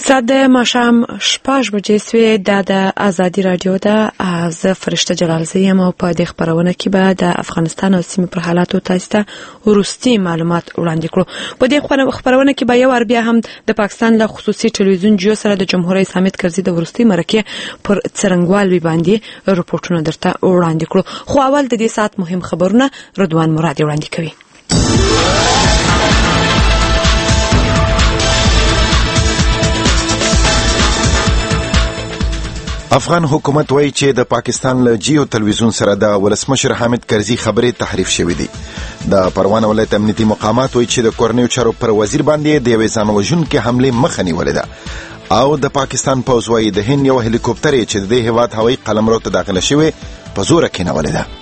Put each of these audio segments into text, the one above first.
ساعت د ماښام 6 بجې سوې. دا د ازادي رادیو ده. زه فرشته جلالزی یم او په دې خبرونه کې به د افغانستان او سیمې پر حالاتو تاسو ته وروستي معلومات وړاندې کړو. په دې خبرونه کې به یو ور بیا هم د پاکستان له خصوصي ټلویزیون جیو سره د جمهور رئیس حامد کرزي د وروستي مرکې پر څرنګوالي باندې رپورټونه درته وړاندې کړو. خو اول د دې ساعت مهم خبرونه رضوان مرادي وړاندې کوي. افغان حکومت وایي چې د پاکستان له جیو تلویزیون سره د ولسمشر حامد کرزي خبرې تحریف شوې دي. د پروان ولایت امنیتي مقامات وایي چې د کورنیو چارو پر وزیر باندې د یوې ځانوژونکې حملې مخه نیولې ده او د پاکستان پوځ وایي د هند یو هلیکوپټر چې د دې هیواد هوایي قلمرو ته داخله شوی په زوره کېنولې ده.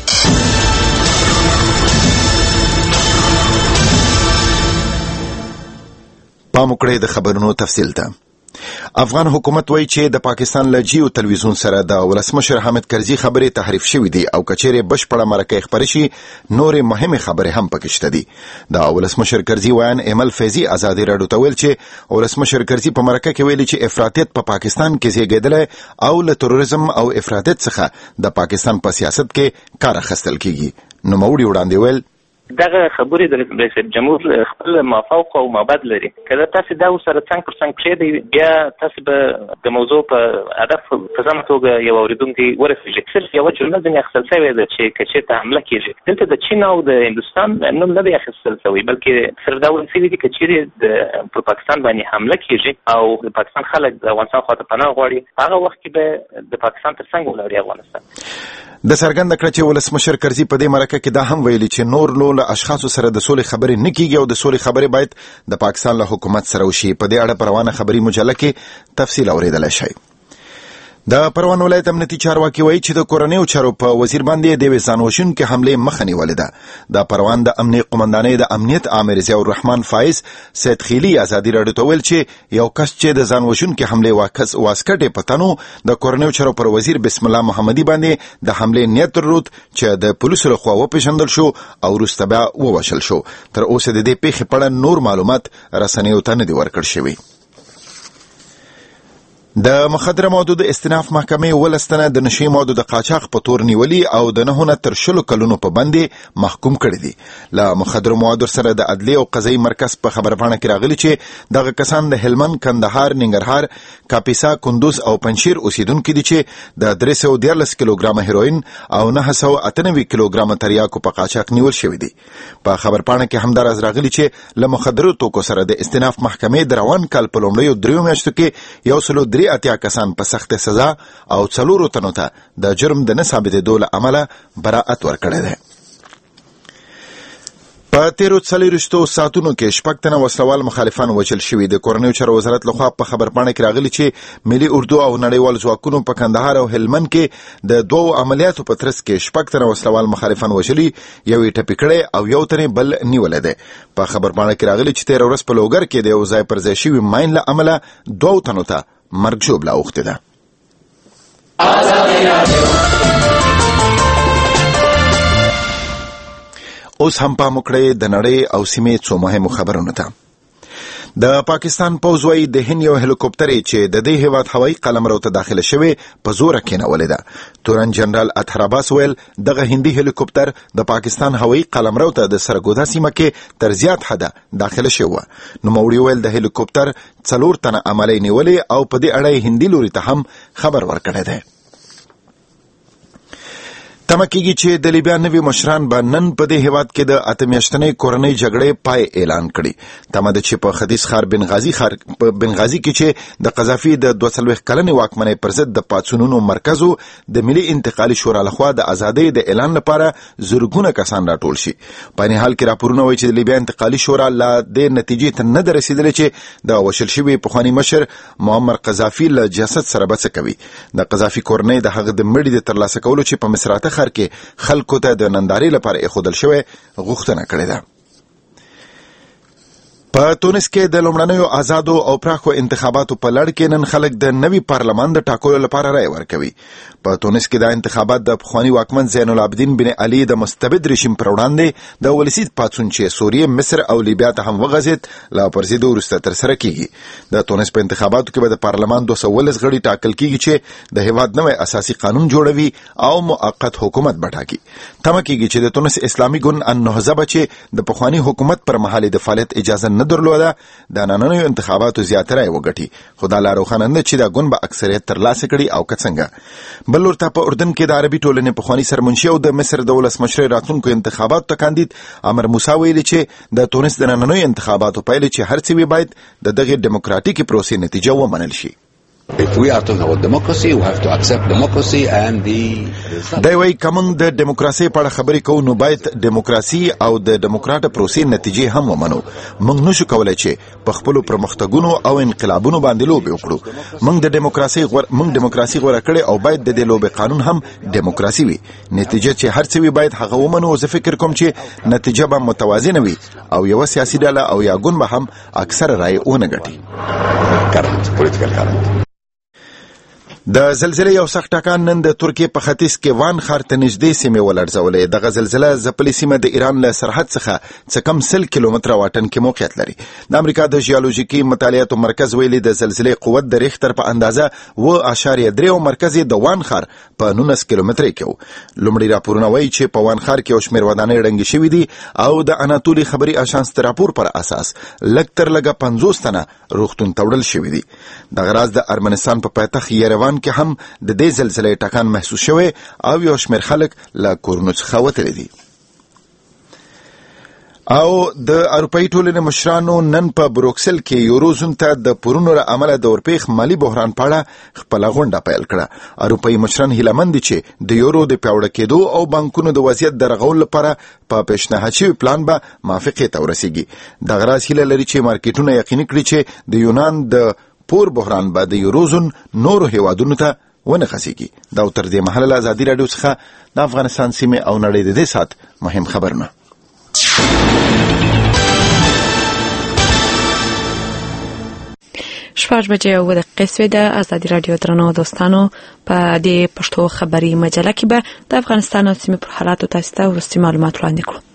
پام وکړئ د خبرونو تفصیل ته. افغان حکومت وایي چې د پاکستان له جیو تلویزیون سره د ولسمشر حامد کرزي خبرې تحریف شوې دي او کچېرې بشپړه مرکه خبرې شي نورې مهمه خبرې هم پکې شته دي. د ولسمشر کرزي ویان ایمل فیضی ازادي راډیو ته ویل چې ولسمشر کرزي په مرکه کې ویلي چې افراطیت په پاکستان کې زیږیدلی او له تروریزم او افراطیت څخه د پاکستان په سیاست کې کار اخیستل کیږي. نوموړي وړاندې ویل دغه خبرې د رئیس جمهور خپل مافوق او مابعد لري. کله تاسو دا سره څنګه پر څنګه پرې بیا تاسو به د موضوع په هدف په ځمه توګه یو اوریدونکو ورسېږي. صرف یو جمله د اخیستل شوی ده چې کچې ته حمله کیږي. دلته د چین او د هندستان نوم نه دی اخیستل شوی بلکې صرف دا ویل شوی دی چې کچې د پاکستان باندې حمله کیږي او د پاکستان خلک د افغانستان خواته پناه غواړي. هغه وخت کې به د پاکستان تر څنګ ولري افغانستان. د څرګنده کړه چې ولسمشر کرزي په دې مرکه کې دا هم ویلي چې نور له اشخاصو سره د سولې خبرې نه کیږي او د سولې خبرې باید د پاکستان له حکومت سره وشي. په دې اړه پروانه خبري مجله کې تفصیل اوریدلای شئ. د پروان ولایت امنیتي چارواکي وایي چې د کورنیو چارو په وزیر باندې د وسانوشن کې حمله مخه نیولې ده. د پروان د امنیت قومندانۍ د امنیت عامر ضیاء الرحمن فایز سید خیلی ازادي راډیو ته ویل چې یو کس چې د ځانوشن کې حمله واسکټ پتانو د کورنیو چارو پر وزیر بسم الله محمدي باندې د حمله نیت درلود چې د پولیسو لخوا وپېژندل شو او وروسته بیا ووژل شو. تر اوسه د دې پیښې په اړه نور معلومات رسنیو ته نه دي ورکړل شوي. د مخدره موادو د استئناف محکمې ولستنه د نشي موادو د قاچاق په تور نیولي او د 9 تر 10 کلونو په باندې محکوم کړي دي. له مخدره موادو سره د عدلي او قضایي مرکز په خبرپاڼه کې راغلي چې دغه کسان د هلمند، کندهار، ننګرهار، کاپیسا، کندوز او پنجشیر اوسیدونکو دي چې د 313 کیلوګرام هیروین او 998 کیلوګرام تریاکو په قاچاق نیول شوی دي. په خبرپاڼه کې هم راز راغلي چې له مخدره توکو سره د استئناف محکمې د روان کال په لومړیو 3 میاشتو کې یو سلو 3 کسان په سخت سزا او 4 تنو ته د جرم د نه ثابتېدو له امله براءت ورکړی دی. په 13 ساعتونو کې 6 تنه وسلوال مخالفان وژل شوي. د کورنیو چارو وزارت لخوا په خبرپاڼه کې راغلي چې ملي اردو او نړیوال ځواکونو په کندهار او هلمند کې د 2 عملیاتو په ترڅ کې 6 تنه وسلوال مخالفان وژلي، یو یې ټپي کړی او یو تن بل نیولې ده. په خبرپاڼه کې راغلي چې 13 ورځې په لوګر کې د یو ځای پر ځای شوي ماین له امله 2 تنو ته مرګ ژوبله اوښتې ده. اوس هم پام وکړئ د نړۍ او سیمې څو مهمو خبرونو ته. د پاکستان پوځ وایي د هند یو هلیکوپټر چې د دې هیواد هوایي قلمرو ته داخله شوی په زوره کېنولې ده. تورن جنرال اطهر عباس ویل دغه هندي هلیکوپټر د پاکستان هوایي قلمرو ته د سرګودا سیمه کې تر زیات حده داخله شوی. نوموړي ویل د هلیکوپټر 4 تنه عملي نیولې او په دې اړه هندي لوري ته هم خبر ورکړی دی. تمه کېږي چې د لیبیا نوي مشران به نن په دې هیواد کې د 8 میاشتنۍ کورنۍ جګړې پای اعلان کړي. تمه ده چې په ختیځ ښار بنغازي کې چې د قذافي د 42 کلنې واکمنۍ پر ضد د پاڅونونو مرکزو د ملي انتقالي شورا لخوا د ازادۍ د اعلان لپاره زرګونه کسان راټول شي. په این حال کې راپورونه وایي چې د لیبیا انتقالي شورا لا د نتیجې ته نه رسیدلې چې د وژل شوي پخواني مشر معمر قذافي له جسد سره بڅه کوي. د قذافي کورنۍ د هغه د مړي د ترلاسه کولو چې په مصراته خر کې خلکو ته د نندارې لپاره اخودل شوی غوښتنه کړې ده. په تونس کې د لومړنیو آزادو او پراخو انتخاباتو په لړ کې نن خلک د نوي پارلمان د ټاکلو لپاره رای ورکوي. په تونس کې دا انتخابات د پخوانی واکمن زین العابدین بن علي د مستبد رژیم پر وړاندې د ولسي پاڅون چې سوریه، مصر او لیبیا ته هم وغځېد لا پرځېدو وروسته ترسره کیږي. د تونس په انتخاباتو کې به د پارلمان 219 غړي ټاکل کیږي چې د هیواد نوی اساسي قانون جوړوي او موقت حکومت بټاکي. تمه کیږي چې د تونس اسلامي ګوند النهضه به چې د پخوانی حکومت پر مهال د فعالیت اجازه نه درلوده د نننیو انتخاباتو زیاتره یې وګټي، خو دا لا روښانه نه چې دا ګوند به اکثریت ترلاسه کړي او که څنګه. بل ورته په اردن کې د عربي ټولنې پخوانی سرمنشي او د مصر د ولسمشر راتلونکو انتخاباتو ته کاندید عمر موسی ویلي چې د تونس د نننیو انتخاباتو پایلې چې هر څه وي باید د دغه ډیموکراتیکي پروسې نتیجه ومنل شي. If we are talking about democracy, we have to accept democracy and the دا وایي کوم د دیموکراسي په اړه خبرې کوو نو باید دیموکراسي او د دیموکراټ پروسې نتیجې هم ومنو. موږ نشو کولای چې په خپل پرمختګونو او انقلابونو باندې لوبې وکړو. موږ دیموکراسي غوړه کړې او باید د دې لوبې قانون هم دیموکراسي وي. نتیجه چې هر څه وي باید هغه ومنو. زه فکر کوم چې نتیجه به متوازنه وي او یو سیاسي ډله او یا ګوند به هم اکثر رای ونه ګټي. د زلزلې یو سخت ټکان نن د ترکیې په ختیځ کې وان ښار ته نږدې سیمې ولړزولې. دغه زلزله ځپلې سیمه د ایران له سرحد څخه څه کم 100 کیلومتره واټن کې موقعیت لري. د امریکا د ژیولوژیکي مطالعاتو مرکز ویلي د زلزلې قوت د ریختر په اندازه 7.3 او مرکز د وان ښار په 19 کیلومتره کې و. لومړی راپورونه وایي چې په وان ښار کې یو شمېر ودانۍ ړنګې شوي دي او د اناتولي خبري آژانس د راپور پر اساس لږ تر لږه 50 تنه روغتون ته وړل شوي دي. دغه راز د ارمنستان په پایتخت یریوان کې هم د دې زلزلې ټکان محسوس شوی او یو شمېر خلک له کورونو څخه وتلي دي. او د اروپایي ټولنې مشرانو نن په بروکسل کې یوروزون ته د پورونو له امله د اورپېښ مالي بحران په اړه خپله غونډه پیل کړه. اروپایي مشران هیلهمند دي چې د یورو د پیاوړه کېدو او بانکونو د وضعیت د رغولو لپاره په پیشنهاد شوي پلان به موافقې ته ورسیږي. دغه راز هیله لري چې مارکیټونه یقیني کړي چې د یونان د پور بحران به د یوروزون نورو هیوادونو ته ونه خسیږي. دا تر دې مهاله له ازادي راډیو څخه د افغانستان سیمې او نړۍ د دې سات مهم خبرونه. شپږ بجې او دقیقې سوې د ازادي راډیو درنو دوستانو په دې پښتو خبري مجله کې به د افغانستان او سیمې پر حالاتو تاسو ته وروستي معلومات وړاندې کړو.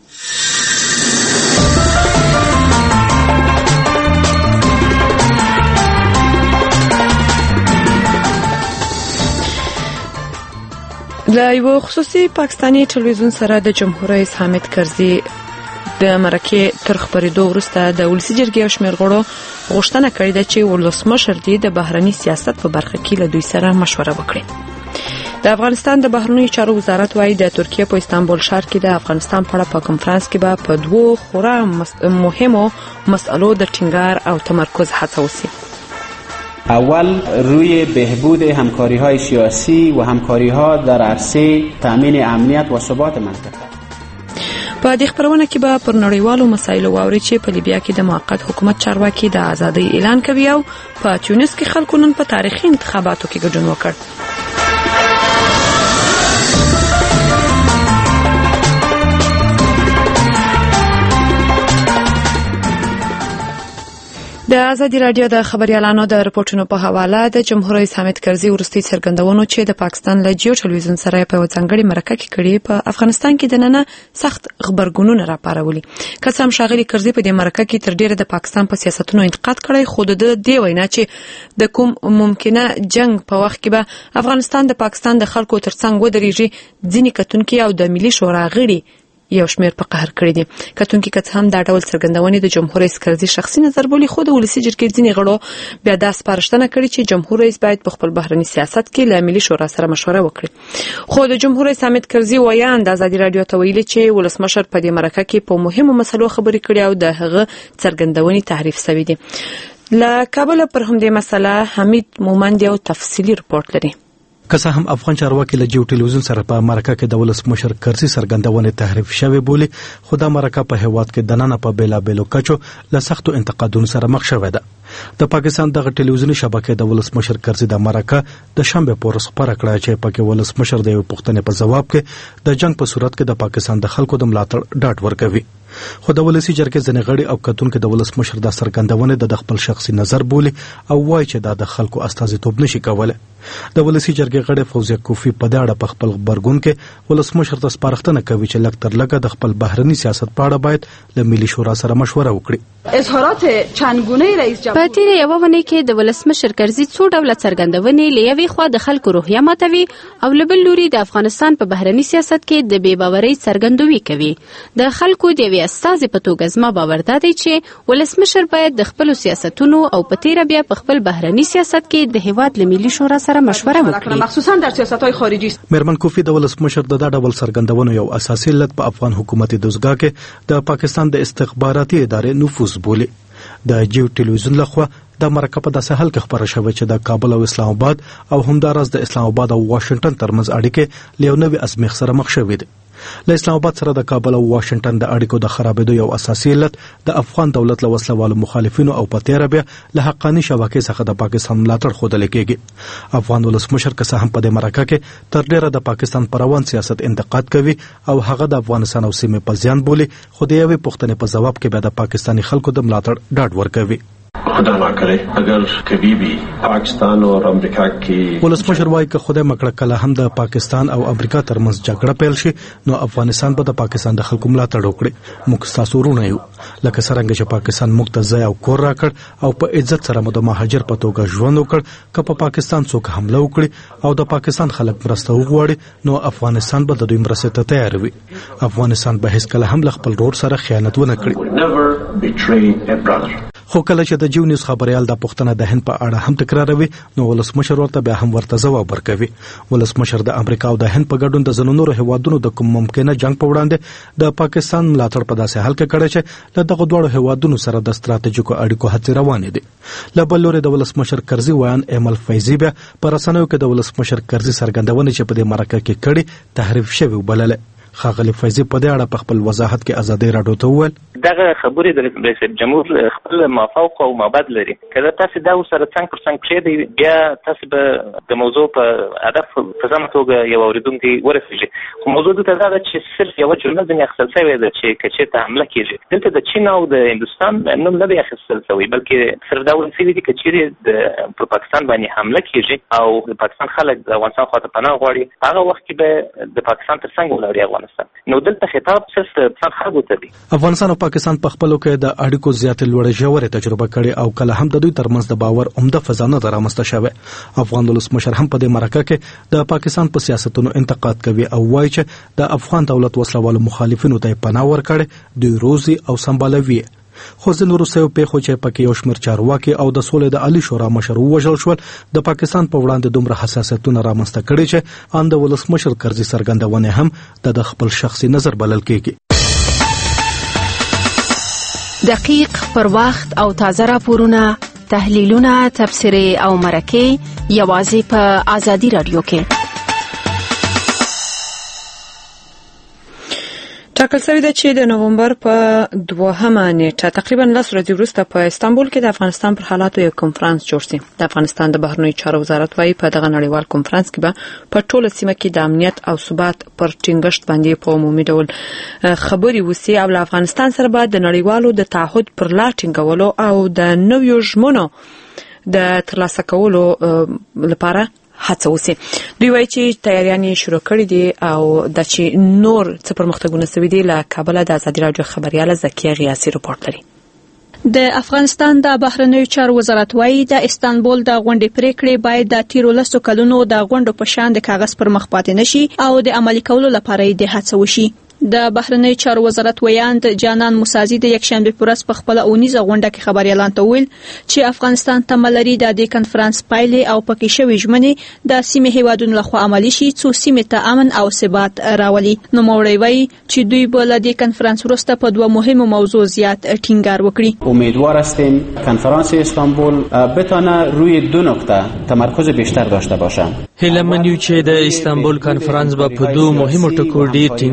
د یو خصوصي پاکستاني ټلویزیون سره د جمهور رئیس حامد کرزي د مرکې تر خبرېدو وروسته د ولسي جرګې او شمېر غړو غوښتنه کړې ده چې ولسمشر دې د بهرني سیاست په برخه کې له دوی سره مشوره وکړي. د افغانستان د بهرنیو چارو وزارت وايي د ترکیې په استانبول ښار کې د افغانستان په اړه په کنفرانس کې به په دوو خورا مهمو مسئلو د ټینګار او تمرکز هڅه وشي. اول روی بهبود همکاری‌های سیاسی و همکاری‌ها در عرصه تأمین امنیت و ثبات منطقه. په دې خبرونه کې به پر نړیوالو مسایلو واوري چې په لیبیا کې د موقت حکومت چارواکي د ازادۍ اعلان کوي او په تونس کې خلکو نن په تاریخي انتخاباتو کې ګډون وکړ. د ازادي راډیو د خبريالانو د رپورټونو په حواله د جمهور رئیس حامد کرزي ورستي څرګندونو چې د پاکستان له جیو ټلویزیون سره په ځانګړي مرکه کې کړي په افغانستان کې د نننه سخت خبرګونونه راپارولي. قسم شاغلي کرزي په دې مرکه کې تر ډیره د پاکستان په سیاستونو انتقاد کړی، خو د دې وینا چې د کوم ممکنه جنگ په وخت کې به افغانستان د پاکستان د خلکو ترڅنګ ودرېږي ځینې کتونکي او د ملي شورا غړي یو شمېر په قهر کړی دي. کتونکي که هم دا ډول څرګندونې د جمهور رئیس کرزي شخصي نظر بولي، خو د ولسي جرګې ځینې غړو بیا دا سپارښتنه کړې چې جمهور رئیس باید په خپل بهرني سیاست کې له ملي شورا سره مشوره وکړي. خو د جمهور رئیس حامد کرزي ویان د ازادي راډیو ته ویلي چې ولسمشر په دې مرکه کې په مهمو مسلو خبرې کړې او د هغه څرګندونې تحریف شوې دي. له کابل پر همدې مسله حمید مومند یو تفصیلي رپورټ لري. که څه هم افغان چارواکي له جیو ټلویزیون سره په مرکه کې د ولسمشر کرزي څرګندونې تحریف شوی بولي، خو دا مرکه په هیواد کې د نن په بیلابیلو کچو له سختو انتقادونو سره مخ شوې ده. د پاکستان دغه ټلویزیوني شبکې د ولسمشر کرزي د مرکه د شنبه په ورځ خبره کړه چې پکې ولسمشر د یو پوښتنې په جواب کې د جنگ په صورت کې د پاکستان د خلکو د ملاتړ ډاډ ورکوي. خو د ولسی جرګې ځنې غړي او کتونکو د ولسمشر د څرګندونې د خپل شخصي نظر بولي او وایي چې د خلکو استازیتوب نشي کولای. د ولسی جرګې غړي فوزیه کوفی په دې اړه په خپل خبرګون کې ولسمشر ته سپارښتنه کوي چې لږ تر لږه د خپل بهرني سیاست په اړه باید له ملي شورا سره مشوره وکړي. اظهارات چندگونه رئیس جمهور په تیر یو ونې کې د ولسمشر کرزي څو ډول څرګندونې لیوي خو د خلکو روحیه ماتوي او لبل لوري د افغانستان په بهرني سیاست کې د بې باورۍ څرګندوي کوي. د خلکو د وی استازي په توګه زما باور دی چې ولسمشر باید د خپل سیاستونو او په تیر بیا په خپل بهرني سیاست کې د هیواد له ملي شورا سره مشوره وکړي، مخصوصا در سیاست‌های خارجي. میرمن کوفی د ولسمشر د ډول څرګندونو یو اساسي علت په افغان حکومت دزګه کې د پاکستان د استخباراتي ادارې نفوذ بولي. د جیو ټلویزیون لخوا د مرکه په داسې حال کې خبره شوې چې د کابل او اسلام آباد او همدارس د اسلام آباد او واشنگټن ترمنځ اړیکې له یو نوي ازمیښت سره مخ شوې دي. له اسلام آباد سره د کابل او واشنگټن د اړیکو د خرابېدو یو اساسي علت د افغان دولت له وسلوالو مخالفینو او په تیر بیا له حقاني شبکې څخه د پاکستان ملاتړ ښودل کېږي. افغان ولسمشر که څه هم په دې مرکه کې تر ډیره د پاکستان پر روان سیاست انتقاد کوي او هغه د افغانستان او سیمې په زیان بولي، خو د یوې پوښتنې په جواب کې بیا د پاکستاني خلکو د ملاتړ ډاډ ورکوي. خدا نہ کرے اگر کبھی بھی پاکستان اور امریکا کی ولسمشر وايي که خدای مکړه کله هم د پاکستان او امریکا ترمنځ جګړه پیل شي نو افغانستان به د پاکستان د خلکو ملاتړ وکړي. موږ تاسو ورونه یو لکه څنګه چې پاکستان موږ ته ځای او کور راکړ او په عزت سره مو د مهاجر په توګه ژوند وکړ. که په پاکستان څوک حمله وکړي او د پاکستان خلک مرسته وغواړي نو افغانستان به د دوی مرسته ته تیار وي. افغانستان به هیڅ کله هم خپل رور سره خیانت ونه کړي. خو کله چې د جیو نیوز خبريال د پښتنه د هند په اړه هم تکراروي نو ولسمشر ورته بیا هم ورته جواب ورکوي. ولسمشر د امریکا او د هند په ګډون د زنونو هیوادونو د کوم ممکنه جنگ په وړاندې د پاکستان ملاتړ په داسې حال کې کړی چې له دغه دوه هیوادونو سره د ستراتیژیکو اړیکو هڅې روانې دي. له بل لوري د ولسمشر کرزي ویان ایمل فیضي بیا پر رسنیو کې د ولسمشر کرزي څرګندونه چې په دې مرکه کې کړي تحریف شوی وبلله. خاغلی فیضي په دې اړه په خپل وضاحت کې ازادي راډیو ته وویل دغه خبرې د رئیس جمهور خپل مافوق او مابعد لري. کله تاسو دا سره څنګه پر څنګه کړی بیا تاسو به د موضوع په هدف په ځم توګه یو اوریدونکو ورسېږي. خو موضوع د دا چې صرف یو جمله د اخیستل شوی ده چې کچې ته حمله کیږي. دلته د چین او د هندستان نوم نه دی اخیستل شوی بلکې صرف دا ونسي دي چې د پاکستان باندې حمله کیږي او د پاکستان خلک د افغانستان خواته پناه غواړي. هغه وخت کې به د پاکستان تر څنګ ولري نو دلته خطاب صرف خلکو ته دی. افغانستان او پاکستان په خپلو کې د اړیکو زیاتې لوړې ژورې تجربه کړې او کله هم د دوی ترمنځ د باور عمده فضا نه رامنځته شوې. افغان ولسمشر هم په دې مرکه کې د پاکستان په سیاستونو انتقاد کوي او وایي چې د افغان دولت وسلوالو مخالفینو ته پناه ورکړي دوی روزي او سمبالوي. خو ځینو وروستیو پیښو چې پکې یو شمېر چارواکي او د سولې د عالی شورا مشر ووژل شول د پاکستان په وړاندې دومره حساسیتونه رامنځته کړي چې ان د ولسمشر کرزي څرګندونه هم د خپل شخصي نظر بلل کېږي. دقیق پر وخت او تازه راپورونه، تحلیلونه، تبصرې او مرکې یوازې په آزادي رادیو کې. ټاکل شوی دی چې د نوومبر په 2مه نیټه تقریبا 10 ورځې وروسته په استانبول کې د افغانستان پر حالاتو یو کنفرانس جوړ شي. د افغانستان د بهرنیو چارو وزارت وايي په دغه نړیوال کنفرانس کې به په ټوله سیمه کې د امنیت او ثبات پر ټینګښت باندې په عمومي ډول خبري وسی او له افغانستان سره به د نړیوالو د تعهد پر لا ټینګولو او د نویو ژمنو د ترلاسه کولو لپاره هڅه وسی. دوی وایي چې تیاریانې شروع کړې دي او د چې نور څه پرمختګونه شوي دي. له کابل د ازادي رادیو خبرياله زکیه غیاسي رپورټ لري. د افغانستان د بهرنیو چارو وزارت وايي د استانبول د غونډې پریکړې باید د تیرو 10 کلونو د غونډو په شان د کاغذ پر مخ پاتې نشي او د عملي کولو لپاره د هڅه وشي. د بهرنیو چارو وزارت ویاند جانان موسازی د یکشنبه پر ورځ په خپل اونیزه غونډه کې خبريالان ته ویل چې افغانستان تملري د دې کنفرانس پایلې او پکې شوی ژمنې د سیمې هیوادونو لخوا عملي شي څو سیمې ته امن او ثبات راولي. نو موړی وایي چې دوی به له دې کنفرانس وروسته په دوه مهمو موضوع زیات ټینګار وکړي. امیدوار هستیم کنفرانس استانبول بتونه روی 2 نقطه تمرکز بیشتر داشته باشه. هیله من یو چې د استانبول کنفرانس به په دوه مهمو ټکو ډیر ټینګار وکړي.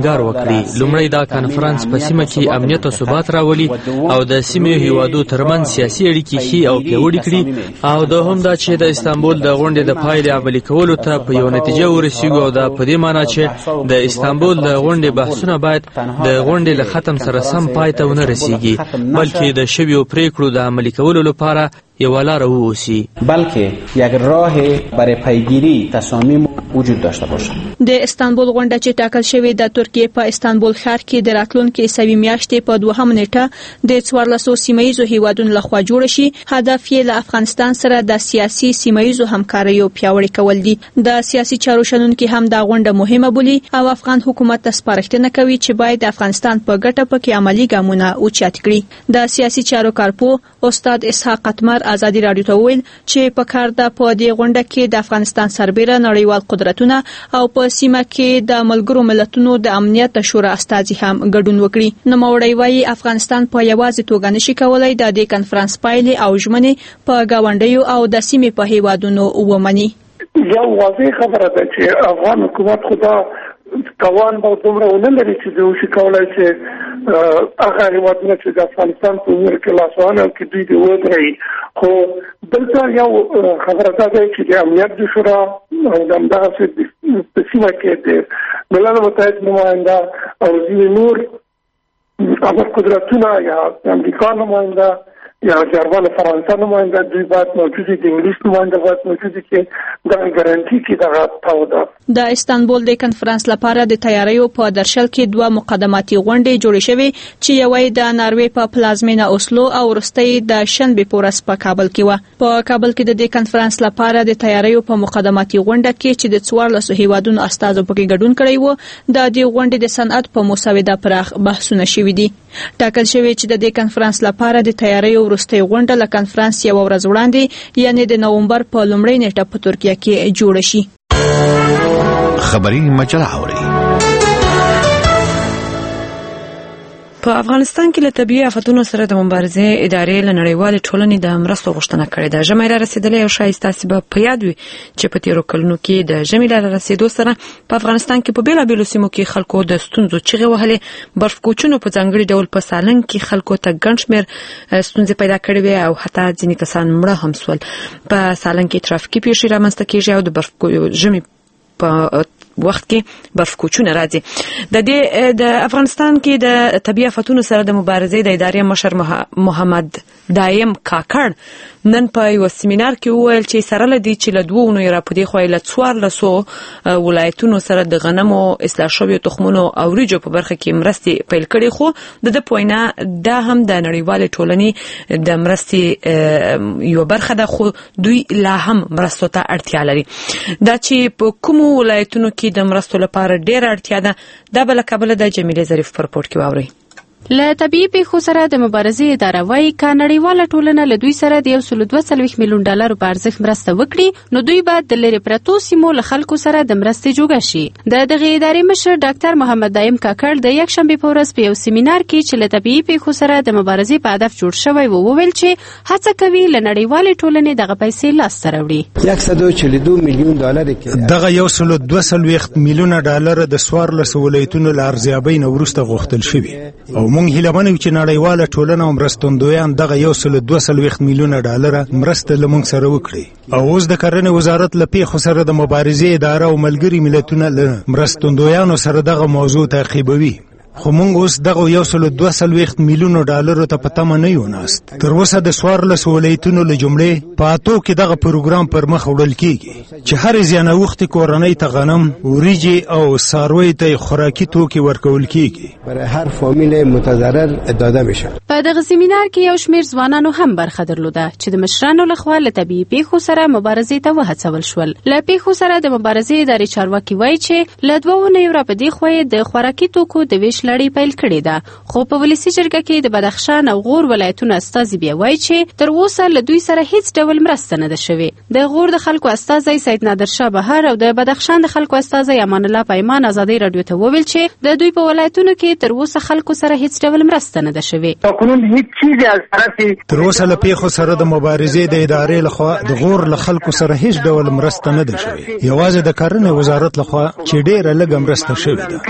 دي. لومړی دا کانفرنس په سیمه کې امنیت او ثبات راولي او د سیمې هیوادو ترمنځ سیاسي اړیکې ښې او پیاوړې کړي، او دا هم دا چې د استانبول د غونډې د پایلې عملي کولو ته په یو نتیجه ورسیږو، او دا په دې معنی چې د استانبول د غونډې بحثونه باید د غونډې له ختم سره سم پای ته ونه رسیږي، بلکې د شویو پریکړو د عملي کولو لپاره یو لار واوسي، بلکه یک راه برای پیگیری تصامیم وجود داشته باشه. د استانبول غونډه چې ټاکل شوې د ترکیه په استانبول ښار کې د راتلونکي سوي میاشتې په 2 نیټه د 1400 سیمه‌ییزو هیوادونو لخوا جوړ شي. هدف یې له افغانستان سره د سیاسي سیمه‌ییزو همکاریو پیاوړی کول دي. د سیاسي چارو شنونکي هم دا غونډه مهمه بولي او افغان حکومت ته سپارښتنه کوي چې باید د افغانستان په ګټه پکې عملی ګامونه اوچت کړي. د سیاسي چارو کارپو استاد اسحاق قتمر ازادي رادیو ته ویل چې په کار د په دې غونډه کې د افغانستان سربېره نړیوال قدرتونه او په سیمه کې د ملګرو ملتونو د امنیت شورا استازي هم ګډون وکړي. نوموړی وایي افغانستان په یوازې توګه نشي کولای د دې کنفرانس پایلې او ژمنې په گاونډیو او د سیمې په هیوادونو ومني. یو واضح خبره ده چې افغان حکومت خدا توان به دومره ونه لري چې دوی شي کولای چې هغه هیوادونه چې د افغانستان په نور کې لاسوهنه کې دوی دی ودرېږي. خو دلته یو خبره ده چې د امنیت شورا او د همدغسې په سیمه کې د ملل متحد نماینده او ځینې نور قدرتونه یا د امریکا نماینده یا جرمن فرانسه نماینده دوی باید موجود دي، انګلیس نماینده باید موجود دي چې دا ګارانټي کې دغه تاوده. د استانبول د کنفرانس لپاره د تیاریو په درشل کې 2 مقدماتي غونډې جوړې شوې چې یوې د ناروې په پلازمینه اوسلو او وروستۍ د شنبې په ورځ په کابل کې و. په کابل کې د دې کنفرانس لپاره د تیاریو په مقدماتي غونډه کې چې د 1400 هیوادونو استازو پکې ګډون کړی و، د دې غونډې د صنعت په مسوده پراخ بحثونه شوي دي. ټاکل شوی چې د دې کنفرانس لپاره د تیاریو وروستۍ غونډه له کنفرانس یو ورځ وړاندې یعنی د نومبر په لومړۍ نیټه په ترکیه کې جوړ شي. خبري مجله اوري. په افغانستان کې له طبيعي آفتونو سره د مبارزې ادارې له نړیوال ټولنې د مرستو غوښتنه کړې ده. ژمی را رسیدلې او شایسته سبب په یاد وي چې په تیرو کلونو کې د ژمی را رسیدو سره په افغانستان کې په بیلابیلو سیمو کې خلکو د ستونزو چغې وهلې. برف کوچونو په ځانګړي ډول په سالنګ کې خلکو ته ګڼ شمېر ستونزې پیدا کړې وې او حتی ځینې کسان مړه هم شول. په سالنګ کې ترافیکي پیښې رامنځته کېږي او د برف ژمی په وخت کې برف کوچونه راځي. د افغانستان کې د طبيعي آفتونو سره د مبارزې د ادارې مشر محمد دایم کاکړ نن په یو سیمینار کې وویل چې سره لدی چې له 2 اونۍ را پدې خوای له 1400 ولایتونو سره د غنمو اصلاح شوی تخمونو او وریجو په برخه کې مرستې پیل کړي، خو د پوینه دا هم د نړیوال ټولنې د مرستې یو برخه ده، خو دوی لا هم مرستو ته اړتیا لري. دا چې په کوم ولایتونو کې د مرستو لپاره ډېر اړتیا ده دا بل کابل د جمیله ظریف پر رپورت کې واوري. له طبيعي پیښو سره د مبارزې اداره وايي ک نړیواله ټولنه له دوی سره د 142 میلیون ډالر په ارزښت مرسته وکړي نو دوی باید د لری پرتو سیمو له خلکو سره د مرستې جوګه شي. دغه ادارې مشر ډاکټر محمد دایم کاکړ د یک شنبه په ورځ په یو سیمینار کې چې له طبيعي پیښو سره د مبارزې په هدف جوړ شوی وویل چې هڅه کوي له نړیواله ټولنې دغه پیسې لاس ته راوړي. 142 میلیون ډالر دغه 142 میلیون ډالر د 1400 ولایتونو له ارزیابۍ نه وروسته غوښتل شوی او مونږ هیله منو چې نړیواله ټولنه او مرستندویان دغه 142 میلیون ډالر مرسته لمونږ سره وکړي. او اوس د کرنې وزارت له پیښو سره د مبارزې اداره او ملګری ملتونه له مرستندویانو سره دغه موضوع تعقیبوي. خو مونږ اوس دغه 142 میلیون ډالر ته پته نه یو ناست. تر اوسه د 1400 ولایتونو له جملې په اتو کې دغه پروګرام پر مخ وړل کیږي چې هر ځانه وخت کورنۍ ته غنم، وریجې او څاروي ته خوراکي توکي ورکول کیږي. برای هر فامیل متضرر داده میشه. په دغه سیمینار کې یو شمېر ځوانانو هم برخه درلوده چې د مشرانو لخوا له طبيعي پیښو سره مبارزې ته وهڅول شول. له پیښو سره د مبارزې ادارې چارواکي وایي چې له 2 اونیو را پدې خو د خوراکي توکو د ویش تفتیش لړۍ پیل کړې ده، خو په ولسي جرګه کې د بدخشان او غور ولایتونو استازي بیا وایي چې تر اوسه له دوی سره هیڅ ډول مرسته نه ده شوې. د غور د خلکو استازی سید نادر شاه بهر او د بدخشان د خلکو استازی امان الله پیمان ازادي رادیو ته وویل چې د دوی په ولایتونو کې تر اوسه خلکو سره هیڅ ډول مرسته نه ده شوې. تر اوسه له پیښو سره د مبارزې د ادارې لخوا د غور له خلکو سره هیڅ ډول مرسته نه ده شوې. یوازې د کرنې وزارت لخوا چې ډېره لږه مرسته شوې ده.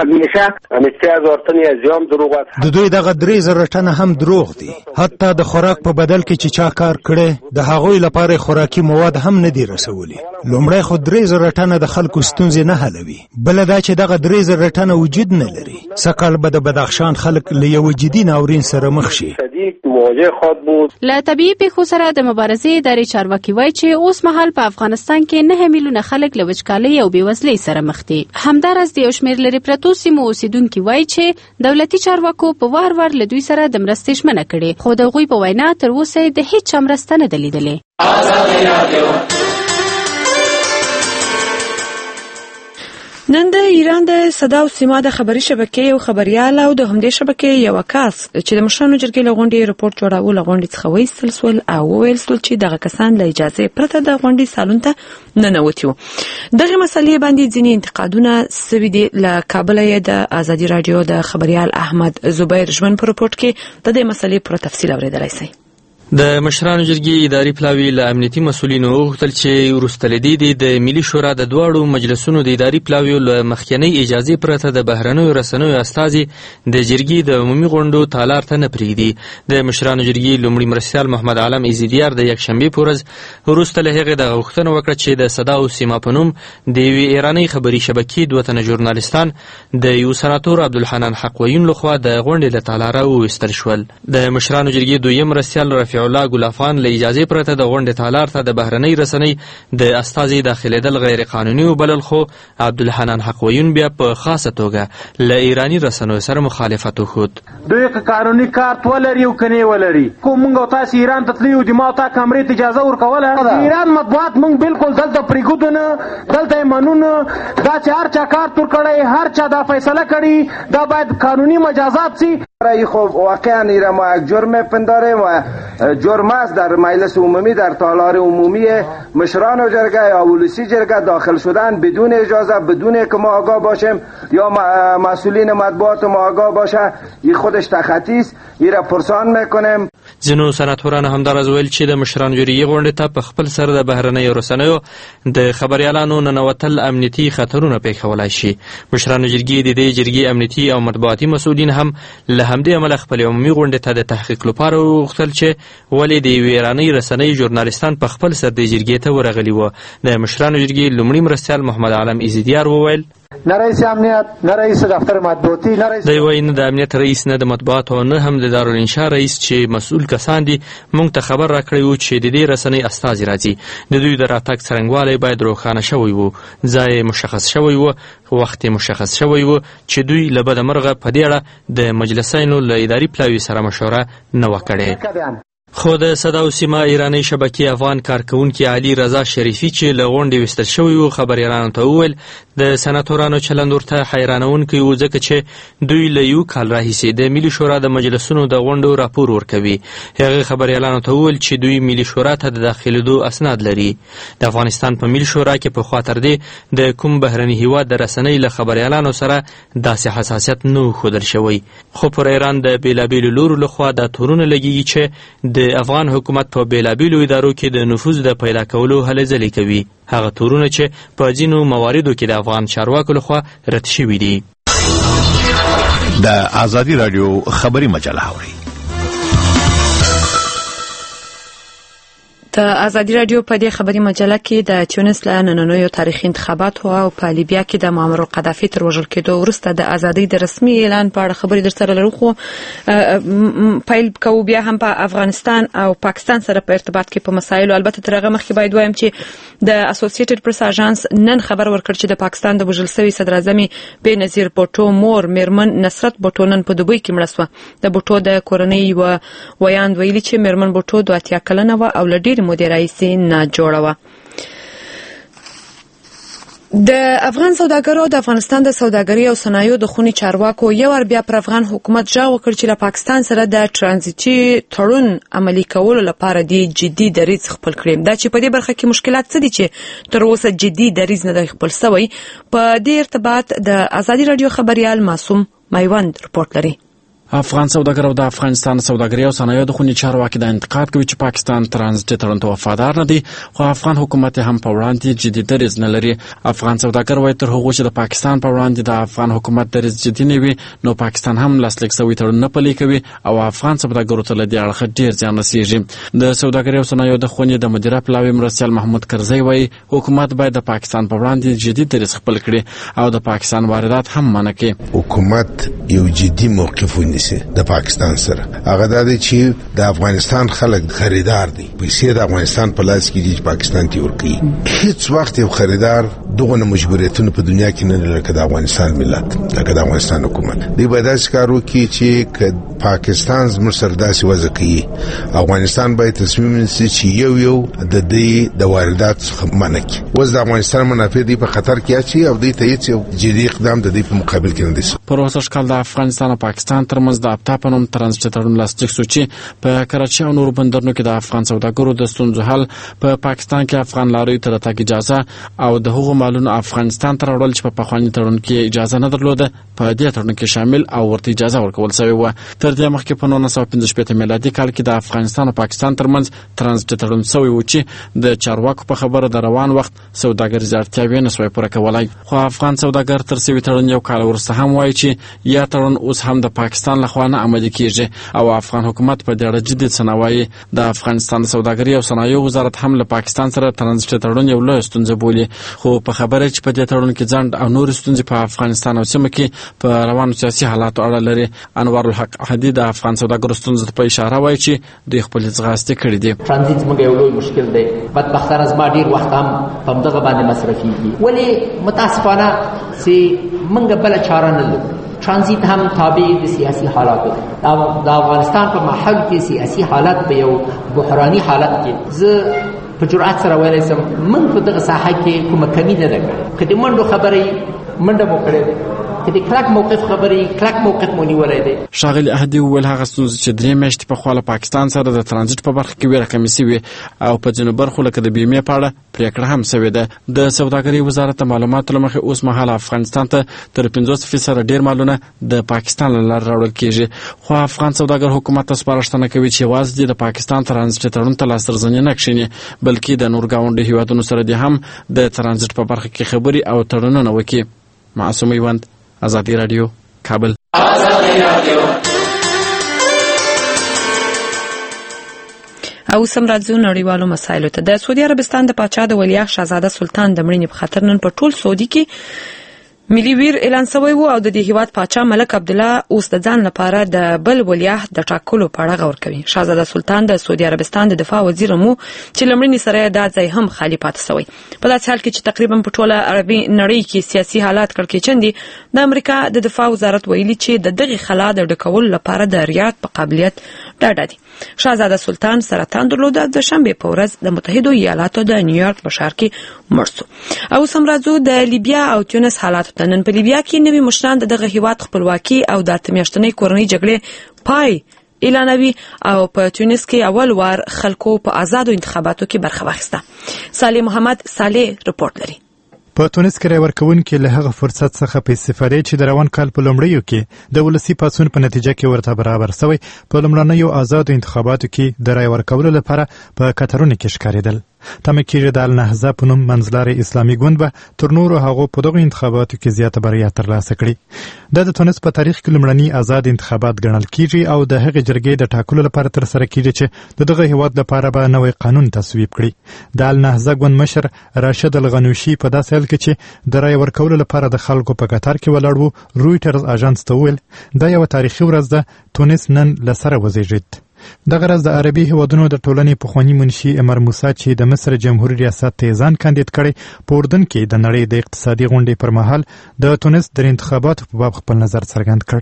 د دوی دغه 3000 ټنه هم دروغ دي. حتی د خوراک په بدل کې چې چا کار کړي د هغوی لپاره خوراکي مواد هم نه دي رسولي. لومړی خو 3000 ټنه د خلکو ستونزې نه حلوي، بل دا چې دغه 3000 ټنه وجود نه لري. سکهال به د بدخشان خلک له یو جدي ناورین سره مخ شي. له طبیعي پیښو سره د مبارزې ادارې چارواکي وایي چې اوس مهال په افغانستان کې 9 میلیونه خلک له وچکالۍ او بېوزلۍ سره مخ دي. همداراز د یو شمېر لرې پرتو سیمو اوسیدونکي وایي چې دولتي چارواکو په وار وار له دوی سره د مرستې ژمنه کړې، خو د هغوی په وینا تر اوسه د هیڅ چا مرسته نه ده لیدلې. نن د ایران د صدا او سیما د خبري شبکې یو خبريال او د همدې شبکې یو کس چې د مشرانو جرګې له غونډې رپورټ جوړاوه له غونډې څخه وایستل سول او وویل سول چې دغه کسان له اجازه پرته د غونډې سالون ته ننوتي وو. دغه مسلې باندې ځینې انتقادونه سوي دي. له کابل د ازادي رادیو د خبريال احمد زبیر ژمن په رپورټ کې د دې مسلې پر تفصیل اوریدلای شئ. د مشرانو جرګې اداري پلاوي له امنیتي مسؤلینو وغوښتل چې وروسته له دې د ملي شورا د دواړو مجلسونو د اداري پلاویو له مخکنۍ اجازې پرته د بهرنیو رسنیو استازي د جرګې د عمومي غونډو تالار ته نه پرېږدي. د مشرانو جرګې لومړي مرستیال محمد عالم ایزیدیار د یکشنبې په ورځ وروسته له هغې دغه غوښتنه وکړه چې د صدا او سیما په نوم د یوې ایرانۍ خبري شبکې 2 تنه ژورنالستان د یو سناتور عبدالحنان حقویون لخوا د غونډې له تالاره وویستل شول. د مشرانو جرګې دویم مرستیال رفیع الله ګلافان له اجازې پرته د غونډې تالار ته د بهرنۍ رسنۍ د استازي داخلېدل غیر قانوني وبلل، خو عبدالحنان حقویون بیا په خاصه توګه له ایراني رسنیو سره مخالفت وښود. دوی که قانوني کارت ولري او که نه ولري، خو موږ او تاسو ایران ته تللي یو د ما او تا کامرې ته اجازه ورکوله. ایران مطبوعات موږ بالکل دلته پرېږدو نه، دلته یې منو نه. دا چې هر چا کارت ورکړی، هر چا دا فیصله کړي، دا باید قانونی مجازات شي. خب واقعا ایران ما یک جرم پنداره و جرم است در مجلس عمومی، در تالار عمومی مشران و جرگه یا ولسی جرگه داخل شدن بدون اجازه، بدون که ما آگاه باشیم یا مسئولین مطبوعات ما آگاه باشه، این خودش تخطی است. این را پرسان میکنیم. ځینو سناتورانو همداراز ویل چې د مشرانو جرګې غونډې ته په خپل سر د بهرنیو رسنیو د خبریالانو ننوتل امنیتي خطرونه پیښولی شي. مشرانو جرګې د دې جرګې امنیتي او مطبوعاتي مسؤلین هم له همدې امله خپلې عمومي غونډې ته د تحقیق لپاره وغوښتل چې ولې د یوې ایرانۍ رسنۍ ژورنالستان په خپل سر د جرګې ته ورغلي وو. د مشرانو جرګې لومړي مرستیال محمد عالم ایزیدیار وویل نه رئیس امنیت، نه رئیس دفتر مطبوعاتي، نه رئیس دی وایي نه د امنیت رئیس، نه د مطبوعاتو او نه هم د دارالانشا رئیس چې مسؤل کسان دي موږ ته خبر راکړی وو چې د دې رسنۍ استازي راځي. د دوی د راتګ څرنګوالی باید روښانه شوی وو، ځای مشخص شوی وو، وخت مشخص شوی وو چې دوی له بده مرغه په دې اړه د مجلسینو له اداري پلاوي سره مشوره نه وه کړې. خو د صدا او سیما ایرانۍ شبکې افغان کارکونکي علي رضا شریفي چې له غونډې ویستل شوي وو خبریالانو ته وویل د سناتورانو چلند ورته حیرانونکی و، ځکه چې دوی له یو کال راهیسې د ملي شورا د مجلسونو د غونډو راپور ورکوي. هغې خبریالانو ته وویل چې دوی ملي شورا ته د داخلېدو اسناد لري. د افغانستان په ملي شورا کې پخوا تر دې د کوم بهرني هیواد د رسنۍ له خبریالانو سره داسې حساسیت نه و ښودل شوی. خو پر ایران د بېلابېلو لورو لخوا دا تورونه لګېږي چې د افغان حکومت په بېلابېلو ادارو کې د نفوذ د پیدا کولو هلې ځلې کوي. هغه تورونه چې په ځینو مواردو کې د افغان چارواکو لخوا رد شوي دي. د ازادي رادیو خبري مجله اوري. د ازادي رادیو په دې خبري مجله کې د تونس له نننیو تاریخي انتخاباتو او په لیبیا کې د معمر القذافي تر وژل کېدو وروسته د ازادۍ د رسمي اعلان په اړه خبرې درسره لرو، خو پیل کوو بیا هم په افغانستان او پاکستان سره په ارتباط کې په مسایلو. البته تر هغه مخکې باید وایم چې د اسوسییټډ پریس اژانس نن خبر ورکړ چې د پاکستان د وژل شوي صدر اعظم بېنظیر بوټو مور میرمن نصرت بوټو نن په دوبۍ کې مړه شوه. د بوټو د کورنۍ یوه ویاند ویلي چې میرمن بوټو 82 کلنه وه او له ډېرې مودې راهیسې ناجوړه وه. د افغان سوداګرو د افغانستان د سوداګرۍ او صنایعو د خونې چارواکو یو ور بیا پر افغان حکومت ژغ وکړ چې له پاکستان سره د ترانزیتي تړون عملي کولو لپاره د جدي دریځ خپل کړي. دا چې په دې برخه کې مشکلات څه دي چې تر اوسه جدي دریځ نه دی خپل شوی. په دې ارتباط د ازادي رادیو خبريال معصوم میوند رپورت لري. افغان سوداګر او د افغانستان سوداګرۍ او صنایعو د خونې چارواکي د انتقاد کوي چې پاکستان ترانزیتي تړون ته وفادار نه دی، خو افغان حکومت هم په وړاندې جدي دریځ نه لري. افغان سوداګر وايي تر هغو چې د پاکستان په وړاندې د افغان حکومت دریځ جدي نه وي، نو پاکستان هم لاسلیک شوی تړون نه پلي کوي او افغان سوداګرو ته له دې اړخه ډیر زیان رسیږي. د سوداګرۍ او صنایعو د خونې د مدیره پلاوي مرستیال محمود کرزی وايي حکومت باید د پاکستان په وړاندې جدي دریځ خپل کړي او د پاکستان واردات هم منع کړي. حکومت یو جدي موقف ونیسي د پاکستان سره. هغه د دې چې د افغانستان خلک خریدار دي، پیسې د افغانستان په لاس کې دي چې پاکستان ته ورکړي. هیڅ وخت یو خریدار دغه مجبوریتونه په دنیا کې نه لري د افغانستان ملت، د افغانستان حکومت. دی باید داسې کار وکړي چې پاکستان زموږ سره داسې وضع کوي، افغانستان باید تصمیم ونیسي چې یو د دې د واردات څخه منع کړي. اوس د افغانستان منافع دی په خطر کې اچي او دوی ته هیڅ جدي اقدام د دې په مقابل کې نه دي. پروسه کال د افغانستان او پاکستان ترمنځ د ابتا په نوم ترانزیتي تړون لاسلیک شو چې په کراچۍ او نورو بندرونو کې د افغان سوداګرو د ستونزو حل، په پاکستان کې افغان لاریو ته د تګ اجازه او د هغو مالونو افغانستان ته راوړل چې په پخواني تړون کې اجازه نه درلوده په دې تړون کې شامل او ورته اجازه ورکول شوې وه. تر دې مخکې په 1955 میلادي کال کې د افغانستان او پاکستان ترمنځ ترانزیتي تړون شوی و چې د چارواکو په خبره د روان وخت سوداګریزې اړتیاوې نه سوی پوره کولی. خو افغان سوداګر تر سوي تړون یو کال وروسته هم وایي چې یا تړون اوس هم د پاکستان لخوا نه عملي کیږي او افغان حکومت په دې اړه جدي څه نه وایي. د افغانستان سوداګرۍ او صنایعو وزارت هم له پاکستان سره ترانزیتي تړون یو لویه ستونزه بولي، خو په خبره چې په دې تړون کې ځنډ او نورې ستونزې په افغانستان او سیمه کې په روانو سیاسي حالاتو اړه لري. انوار الحق احدي د افغان سوداګرو ستونزو ته په اشاره وایي چې دوی خپلې ځغاستې کړې دي. ترانزیت زموږ یو لوی مشکل دی، بدبختانه زما ډېر وخت هم په همدغه باندې مصرفېږي، ولې متاسفانه چې موږ بله چاره نه لرو. ترانزیت هم تابع د سیاسي حالاتو د افغانستان په محل کې سیاسي حالت په یو بحراني حالت کې زه په جرأت سره ویلی شم موږ په دغه ساحه کې کومه کمی نه ده کړې. که د منډو خبرې منډه مو کړې ده، که د کلک موقف خبرې کلک موقف مو نیولی دی. ښاغلي احدي وویل هغه ستونزې چې 3 میاشتې پخوا له پاکستان سره د ترانزیت په برخه کې ویره کمې سوې او په ځینو برخو لکه د بیمې په اړه پریکړه هم سوې ده. د سوداګرۍ وزارت د معلوماتو له مخې اوس مهال افغانستان ته تر 50% ډېر مالونه د پاکستان له لارې راوړل کېږي، خو افغان سوداګر حکومت ته سپارښتنه کوي چې یوازې د پاکستان ترانزیتي تړون ته لاسرزنې نه کښیني، بلکې د نور ګاونډي هیوادونو سره دې هم د ترانزیت په برخه کې خبرې او تړونونه وکړي. معصوم میوند، ازادي رادیو، کابل. او سم راځو نړیوالو مسایلو ته. د سعودي عربستان د پاچا د ولیعهد شاهزاده سلطان د مړینې په خاطر نن په ټول سعودي کې ملي ویر اعلان شوی وو او د دې هیواد پاچا ملک عبدالله اوس د ځان لپاره د بل ولیعهد د ټاکلو په اړه غور کوي. شاهزاده سلطان د سعودي عربستان د دفاع وزیر مو چې لمړنی سره دا ځای هم خالی پاتې شوی. په داسې حال کې چې تقریبا په ټوله عربي نړۍ کې سیاسي حالات کړکېچن دي، د امریکا د دفاع وزارت ویلي چې د دغه خلا د ډکولو لپاره د ریاض په قابلیت ډاډه دي. شاهزاده سلطان سرطان درلود د شنبه په ورځ د متحده ایالاتو د نیویارک په ښار کې مړ شو. او سم راځو د لیبیا او تونس حالات ته. نن په لیبیا کې نوي مشران دغه هیواد خپلواکي او د میاشتنۍ کورنۍ جګړې پای اعلانوي او په تونس کې اول وار خلکو په آزادو انتخاباتو کې برخه واخیسته. صالح محمد صالح رپورت لري. په تونس کې رای ورکوونکي له هغه فرصت څخه په استفادې چې د روان کال په لومړیو کې د ولسي پاڅون په نتیجه کې ورته برابر شوی، په لومړنیو آزادو انتخاباتو کې د رای ورکولو لپاره په کترونو کې ښکارېدل. تمه کېږي د النهضه په نوم منځلارې اسلامي ګوند به تر نورو هغو په دغو انتخاباتو کې زیاته بریا ترلاسه کړي. دا د تونس په تاریخ کې لومړني آزاد انتخابات ګڼل کېږي او د هغې جرګې د ټاکلو لپاره ترسره کېږي چې د دغه هیواد لپاره به نوی قانون تصویب کړي. د النهضه ګوند مشر راشد الغنوشي په داسې حال کې چې د رای ورکولو لپاره د خلکو په قطار کې ولاړ وو، رویټرز اژانس ته وویل دا یوه تاریخي ورځ ده، تونس نن له سره وزیږید. دغه ورځ د عربي هیوادونو د ټولنې پخواني منشي عمر موسی چې د مصر جمهوریت ریاست ته ځان کاندید کړی، په اردن کې د نړۍ د اقتصادي غونډې پر مهال د تونس د انتخاباتو په باب خپل نظر څرګند کړ.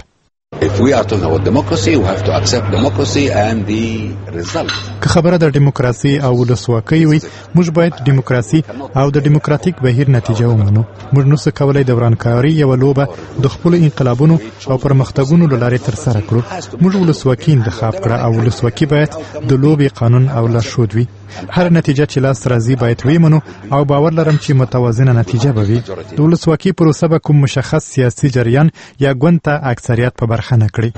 If we are talking about democracy, we have to accept democracy and the result. که خبره د دیموکراسي او ولسواکۍ وي، موږ باید دیموکراسي او د دیموکراتیک بهیر نتیجه ومنو. موږ نو څه کولای د ورانکاري یو لوبه د خپل انقلابونو او پرمختګونو لارې تر سره کړو. موږ ولسواکي انتخاب کړه او ولسواکي باید د لوبې قانون او لارښود وي. هر نتیجه چې لاس راځي باید ویمنو او باور لرم چې متوازنه نتیجه به وي. د ولسواکي پروسه به کوم مشخص سیاسي جریان یا ګوند ته اکثریت په برخه نه کړي.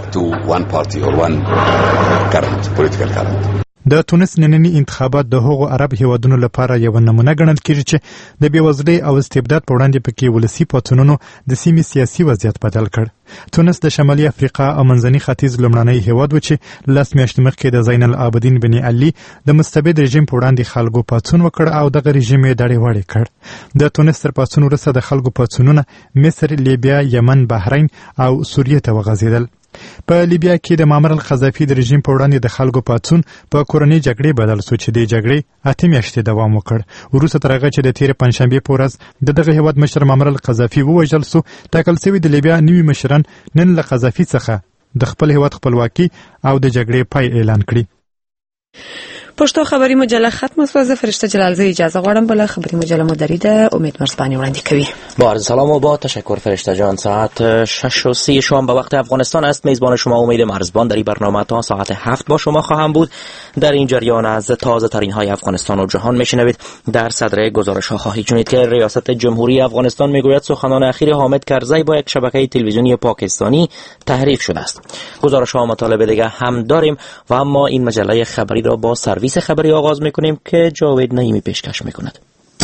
د تونس نننی انتخابات د هغو عرب هیوادونو لپاره یو نمونه ګڼل کېږي چې د بېوزلۍ او استبداد په وړاندې پکې ولسي پاڅونونو د سیمې سیاسي وضعیت بدل کړ. تونس د شمالي افریقا او منځني ختیځ لومړنی هیواد و چې لس میاشتې مخکې د زین العابدین بن علي د مستبد رژیم په وړاندې خلکو پاڅون وکړ او دغه رژیم یې دړې وړې کړ. د تونس تر پاڅون وروسته د خلکو پاڅونونه مصر، لیبیا، یمن، بحرین او سوریې ته وغځېدل. په لیبیا کې د معمر القذافي د رژیم په وړاندې د خلکو پاڅون په کورنۍ جګړې بدل شو چې د جګړې 8 میاشتې دوام وکړ. وروسته تر هغه چې د تېرې پنجشنبې په ورځ د دغه هیواد مشر معمر القذافي ووژل شو، ټاکل شوي د لیبیا نوي مشران نن له قذافي څخه د خپل هیواد خپلواکي او د جګړې پای اعلان کړي. پښتو خبری مجله ختم شوه. زه فرشته جلالزی اجازه غواړم بله خبری مجله مدیری ده امید مرزبانی وړاندې کوي. با عرض سلام و با تشکر فرشته جان. ساعت 6:30 شام به وقت افغانستان است. میزبان شما امید مرزبان در این برنامه تا ساعت 7 با شما خواهم بود. در این جریان از تازه ترین های افغانستان و جهان میشنوید. در صدر گزارش ها خواهید شنید که ریاست جمهوری افغانستان میگوید سخنان اخیر حامد کرزی با یک شبکه تلویزیونی پاکستانی تحریف شده است. گزارش ها مطالب دیگه هم داریم و اما این مجله خبری را با سرویس خبری آغاز میکنیم که جاوید نعیمی پیشکش میکند.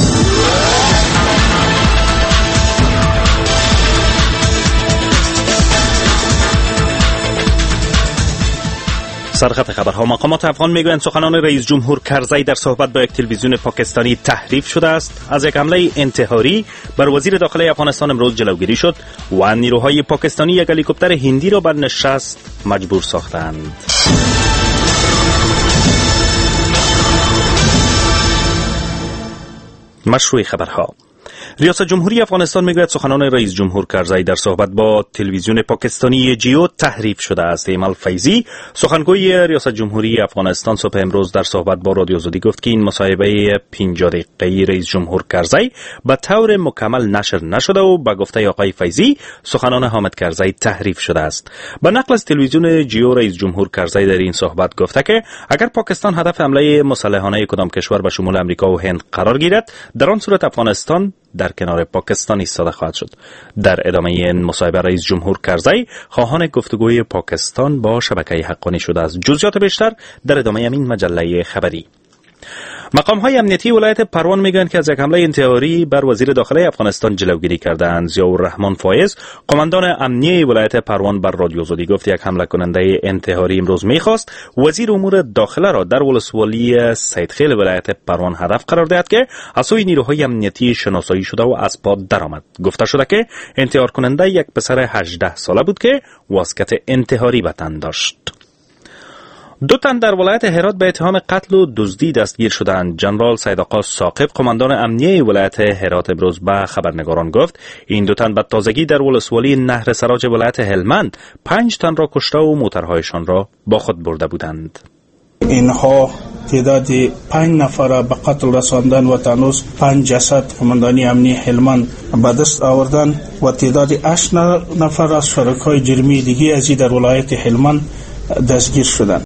سرخط خبرها. مقامات افغان میگویند سخنان رئیس جمهور کرزی در صحبت با یک تلویزیون پاکستانی تحریف شده است. از یک حمله انتحاری بر وزیر داخله افغانستان امروز جلوگیری شد و نیروهای پاکستانی یک هلیکوپتر هندی را بر نشست مجبور ساختند. مشروع خبرها. ریاست جمهوری افغانستان میگوید سخنان رئیس جمهور کرزی در صحبت با تلویزیون پاکستانی جیو تحریف شده است. ایمل فیضی سخنگوی ریاست جمهوری افغانستان صبح امروز در صحبت با رادیو آزادی گفت که این مصاحبه 50 دقیقه‌ای رئیس جمهور کرزی به طور مکمل نشر نشده و به گفته آقای فیضی سخنان حامد کرزی تحریف شده است. به نقل از تلویزیون جیو رئیس جمهور کرزی در این صحبت گفته که اگر پاکستان هدف حمله مسلحانه کدام کشور به شمول امریکا و هند قرار گیرد در آن صورت افغانستان در کنار پاکستان ایستاده خواهد شد. در ادامه این مصاحبه رئیس جمهور کرزی خواهان گفتگوی پاکستان با شبکه حقانی شده است. جزئیات بیشتر در ادامه این مجله خبری. مقام‌های امنیتی ولایت پروان میگویند که از یک حمله انتحاری بر وزیر داخله افغانستان جلوگیری کردند. ضیاءالرحمن فایز قماندان امنیه ولایت پروان بر رادیو آزادی گفت یک حمله کننده انتحاری امروز میخواست وزیر امور داخله را در ولسوالی سیدخیل ولایت پروان هدف قرار دهد که از سوی نیروهای امنیتی شناسایی شده و از پا درآمد. گفته شده که انتحار کننده یک پسر 18 ساله بود که واسکت انتحاری به تن داشت. 2 تن در ولایت هرات به اتهام قتل و دزدی دستگیر شدند. جنرال سید آقا ثاقب قماندان امنیه ولایت هرات امروز به خبرنگاران گفت این 2 تن به تازگی در ولسوالی نهر سراج ولایت هلمند 5 تن را کشته و موترهایشان را با خود برده بودند. اینها تعداد 5 نفر به قتل رساندن و تنوز 5 جسد قماندانی امنی هلمند به دست آوردن و تعداد 8 نفر از شرکای جرمی دیگه از در ولایت هلمند دستگیر شدند.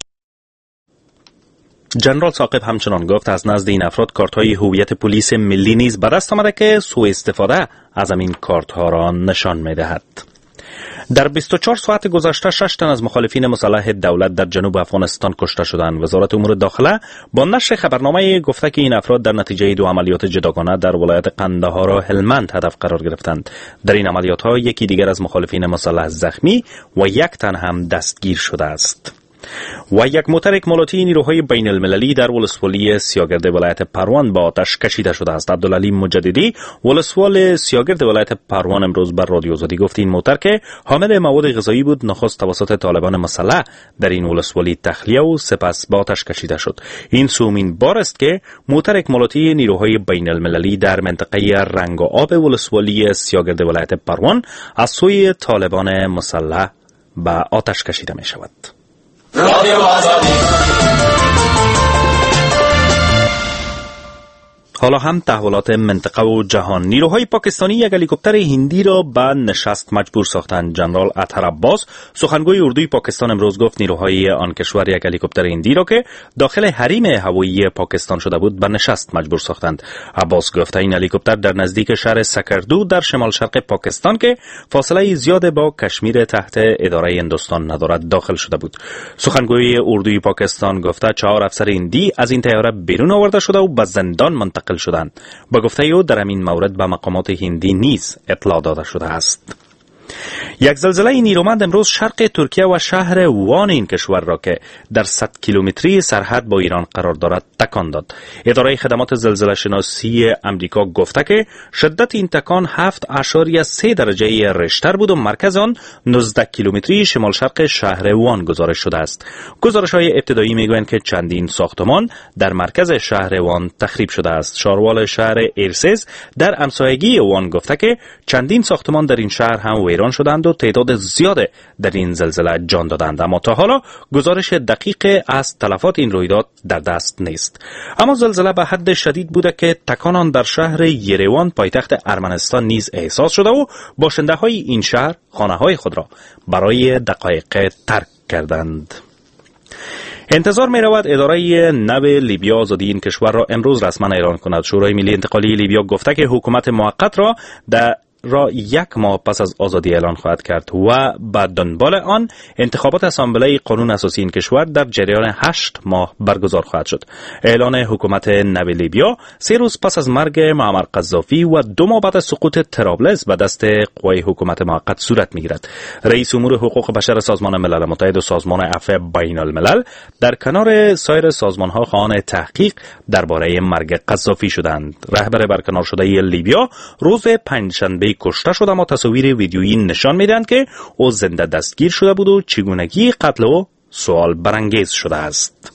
جنرال ثاقب همچنان گفت از نزد این افراد کارت‌های هویت پلیس ملی نیز به دست آمده که سوء استفاده از این کارت‌ها را نشان می‌دهد. در 24 ساعت گذشته 6 تن از مخالفین مسلح دولت در جنوب افغانستان کشته شدند. وزارت امور داخله با نشر خبرنامه گفته که این افراد در نتیجه 2 عملیات جداگانه در ولایت قندهار و هلمند هدف قرار گرفتند. در این عملیات‌ها یکی دیگر از مخالفین مسلح زخمی و 1 تن هم دستگیر شده است. و یک موتر اکمالاتی نیروهای بین المللی در ولسوالی سیاگرد ولایت پروان با آتش کشیده شده است. عبدالعلی مجددی ولسوال سیاگرد ولایت پروان امروز بر رادیو آزادی گفت این موتر که حامل مواد غذایی بود نخست توسط طالبان مسلح در این ولسوالی تخلیه و سپس با آتش کشیده شد. این سومین بار است که موتر اکمالاتی نیروهای بین المللی در منطقه رنگ و آب ولسوالی سیاگرد ولایت پروان از سوی طالبان مسلح به آتش کشیده می شود. حالا هم تحولات منطقه و جهان. نیروهای پاکستانی یک هلیکوپتر هندی را به نشست مجبور ساختند. جنرال اطهر عباس سخنگوی اردوی پاکستان امروز گفت نیروهای آن کشور یک هلیکوپتر هندی را که داخل حریم هوایی پاکستان شده بود به نشست مجبور ساختند. عباس گفت این هلیکوپتر در نزدیک شهر سکردو در شمال شرق پاکستان که فاصله زیاد با کشمیر تحت اداره هندوستان ندارد داخل شده بود. سخنگوی اردوی پاکستان گفته 4 افسر هندی از این طیاره بیرون آورده شده و به زندان منتقل شدند. با گفته او در این مورد به مقامات هندی نیز اطلاع داده شده است. یک زلزله نیرومند امروز شرق ترکیه و شهر وان این کشور را که در 100 کیلومتری سرحد با ایران قرار دارد تکان داد. اداره خدمات زلزله شناسی امریکا گفته که شدت این تکان 7.3 درجه ریشتر بود و مرکز آن 19 کیلومتری شمال شرق شهر وان گزارش شده است. گزارش‌های ابتدایی میگویند که چندین ساختمان در مرکز شهر وان تخریب شده است. شاروال شهر ایرسز در همسایگی وان گفته که چندین ساختمان در این شهر هم ویران شدند و تعداد زیاد در این زلزله جان دادند، اما تا حالا گزارش دقیق از تلفات این رویداد در دست نیست. اما زلزله به حد شدید بوده که تکان آن در شهر یریوان پایتخت ارمنستان نیز احساس شده و باشنده های این شهر خانه های خود را برای دقایق ترک کردند. انتظار می رود اداره نو لیبیا آزادی این کشور را امروز رسما اعلان کند. شورای ملی انتقالی لیبیا گفته که حکومت موقت را 1 ماه پس از آزادی اعلان خواهد کرد و بعد دنبال آن انتخابات اسامبله قانون اساسی این کشور در جریان 8 ماه برگزار خواهد شد. اعلان حکومت نو لیبیا 3 روز پس از مرگ معمر قذافی و 2 ماه بعد از سقوط طرابلس به دست قوای حکومت موقت صورت میگیرد. رئیس امور حقوق بشر سازمان ملل متحد و سازمان عفو بین الملل در کنار سایر سازمان‌ها خواهان تحقیق درباره مرگ قذافی شدند. رهبر برکنار شده لیبیا روز پنجشنبه کشته شد، اما تصاویر ویدیویی نشان میدهند که او زنده دستگیر شده بود و چگونگی قتل او سوال برانگیز شده است.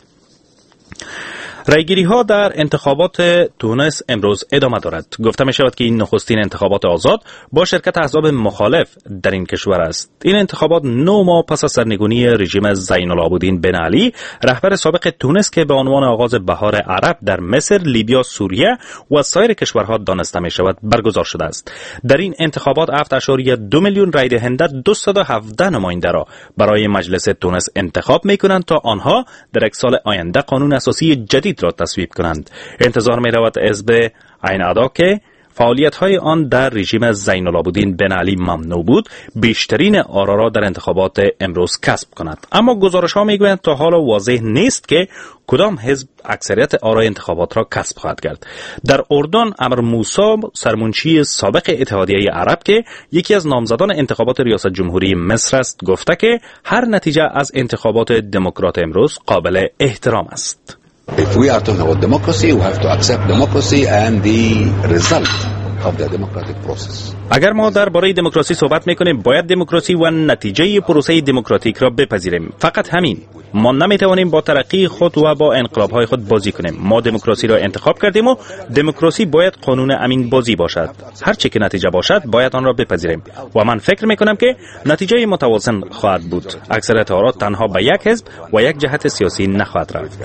رایگیری ها در انتخابات تونس امروز ادامه دارد. گفته می شود که این نخستین انتخابات آزاد با شرکت احزاب مخالف در این کشور است. این انتخابات 9 ماه پس از سرنگونی رژیم زین العابدین بن علی رهبر سابق تونس که به عنوان آغاز بهار عرب در مصر، لیبیا، سوریه و سایر کشورها دانسته می شود برگزار شده است. در این انتخابات 7.2 میلیون رای دهنده 217 نماینده را برای مجلس تونس انتخاب می کنند تا آنها در یک سال آینده قانون اساسی جدید را تصویب کنند. انتظار می رود حزب عین ادا که فعالیت‌های آن در رژیم زین العابدین بن علی ممنوع بود بیشترین آرا را در انتخابات امروز کسب کند، اما گزارش‌ها می‌گویند تا حالا واضح نیست که کدام حزب اکثریت آرای انتخابات را کسب خواهد کرد. در اردن امر موسی سرمنشی سابق اتحادیه عرب که یکی از نامزدان انتخابات ریاست جمهوری مصر است گفته که هر نتیجه از انتخابات دموکرات امروز قابل احترام است. If we are talking about democracy, we have to accept democracy and the result of the democratic process. اگر ما درباره دموکراسی صحبت میکنیم باید دموکراسی و نتیجه پروسه دموکراتیک را بپذیریم. فقط همین. ما نمیتوانیم با ترقی خود و با انقلاب‌های خود بازی کنیم. ما دموکراسی را انتخاب کردیم و دموکراسی باید قانون امین بازی باشد. هر چه که نتیجه باشد باید آن را بپذیریم و من فکر میکنم که نتیجه متوازن خواهد بود. اکثریت آرا تنها به یک حزب و یک جهت سیاسی نخواهد رفت.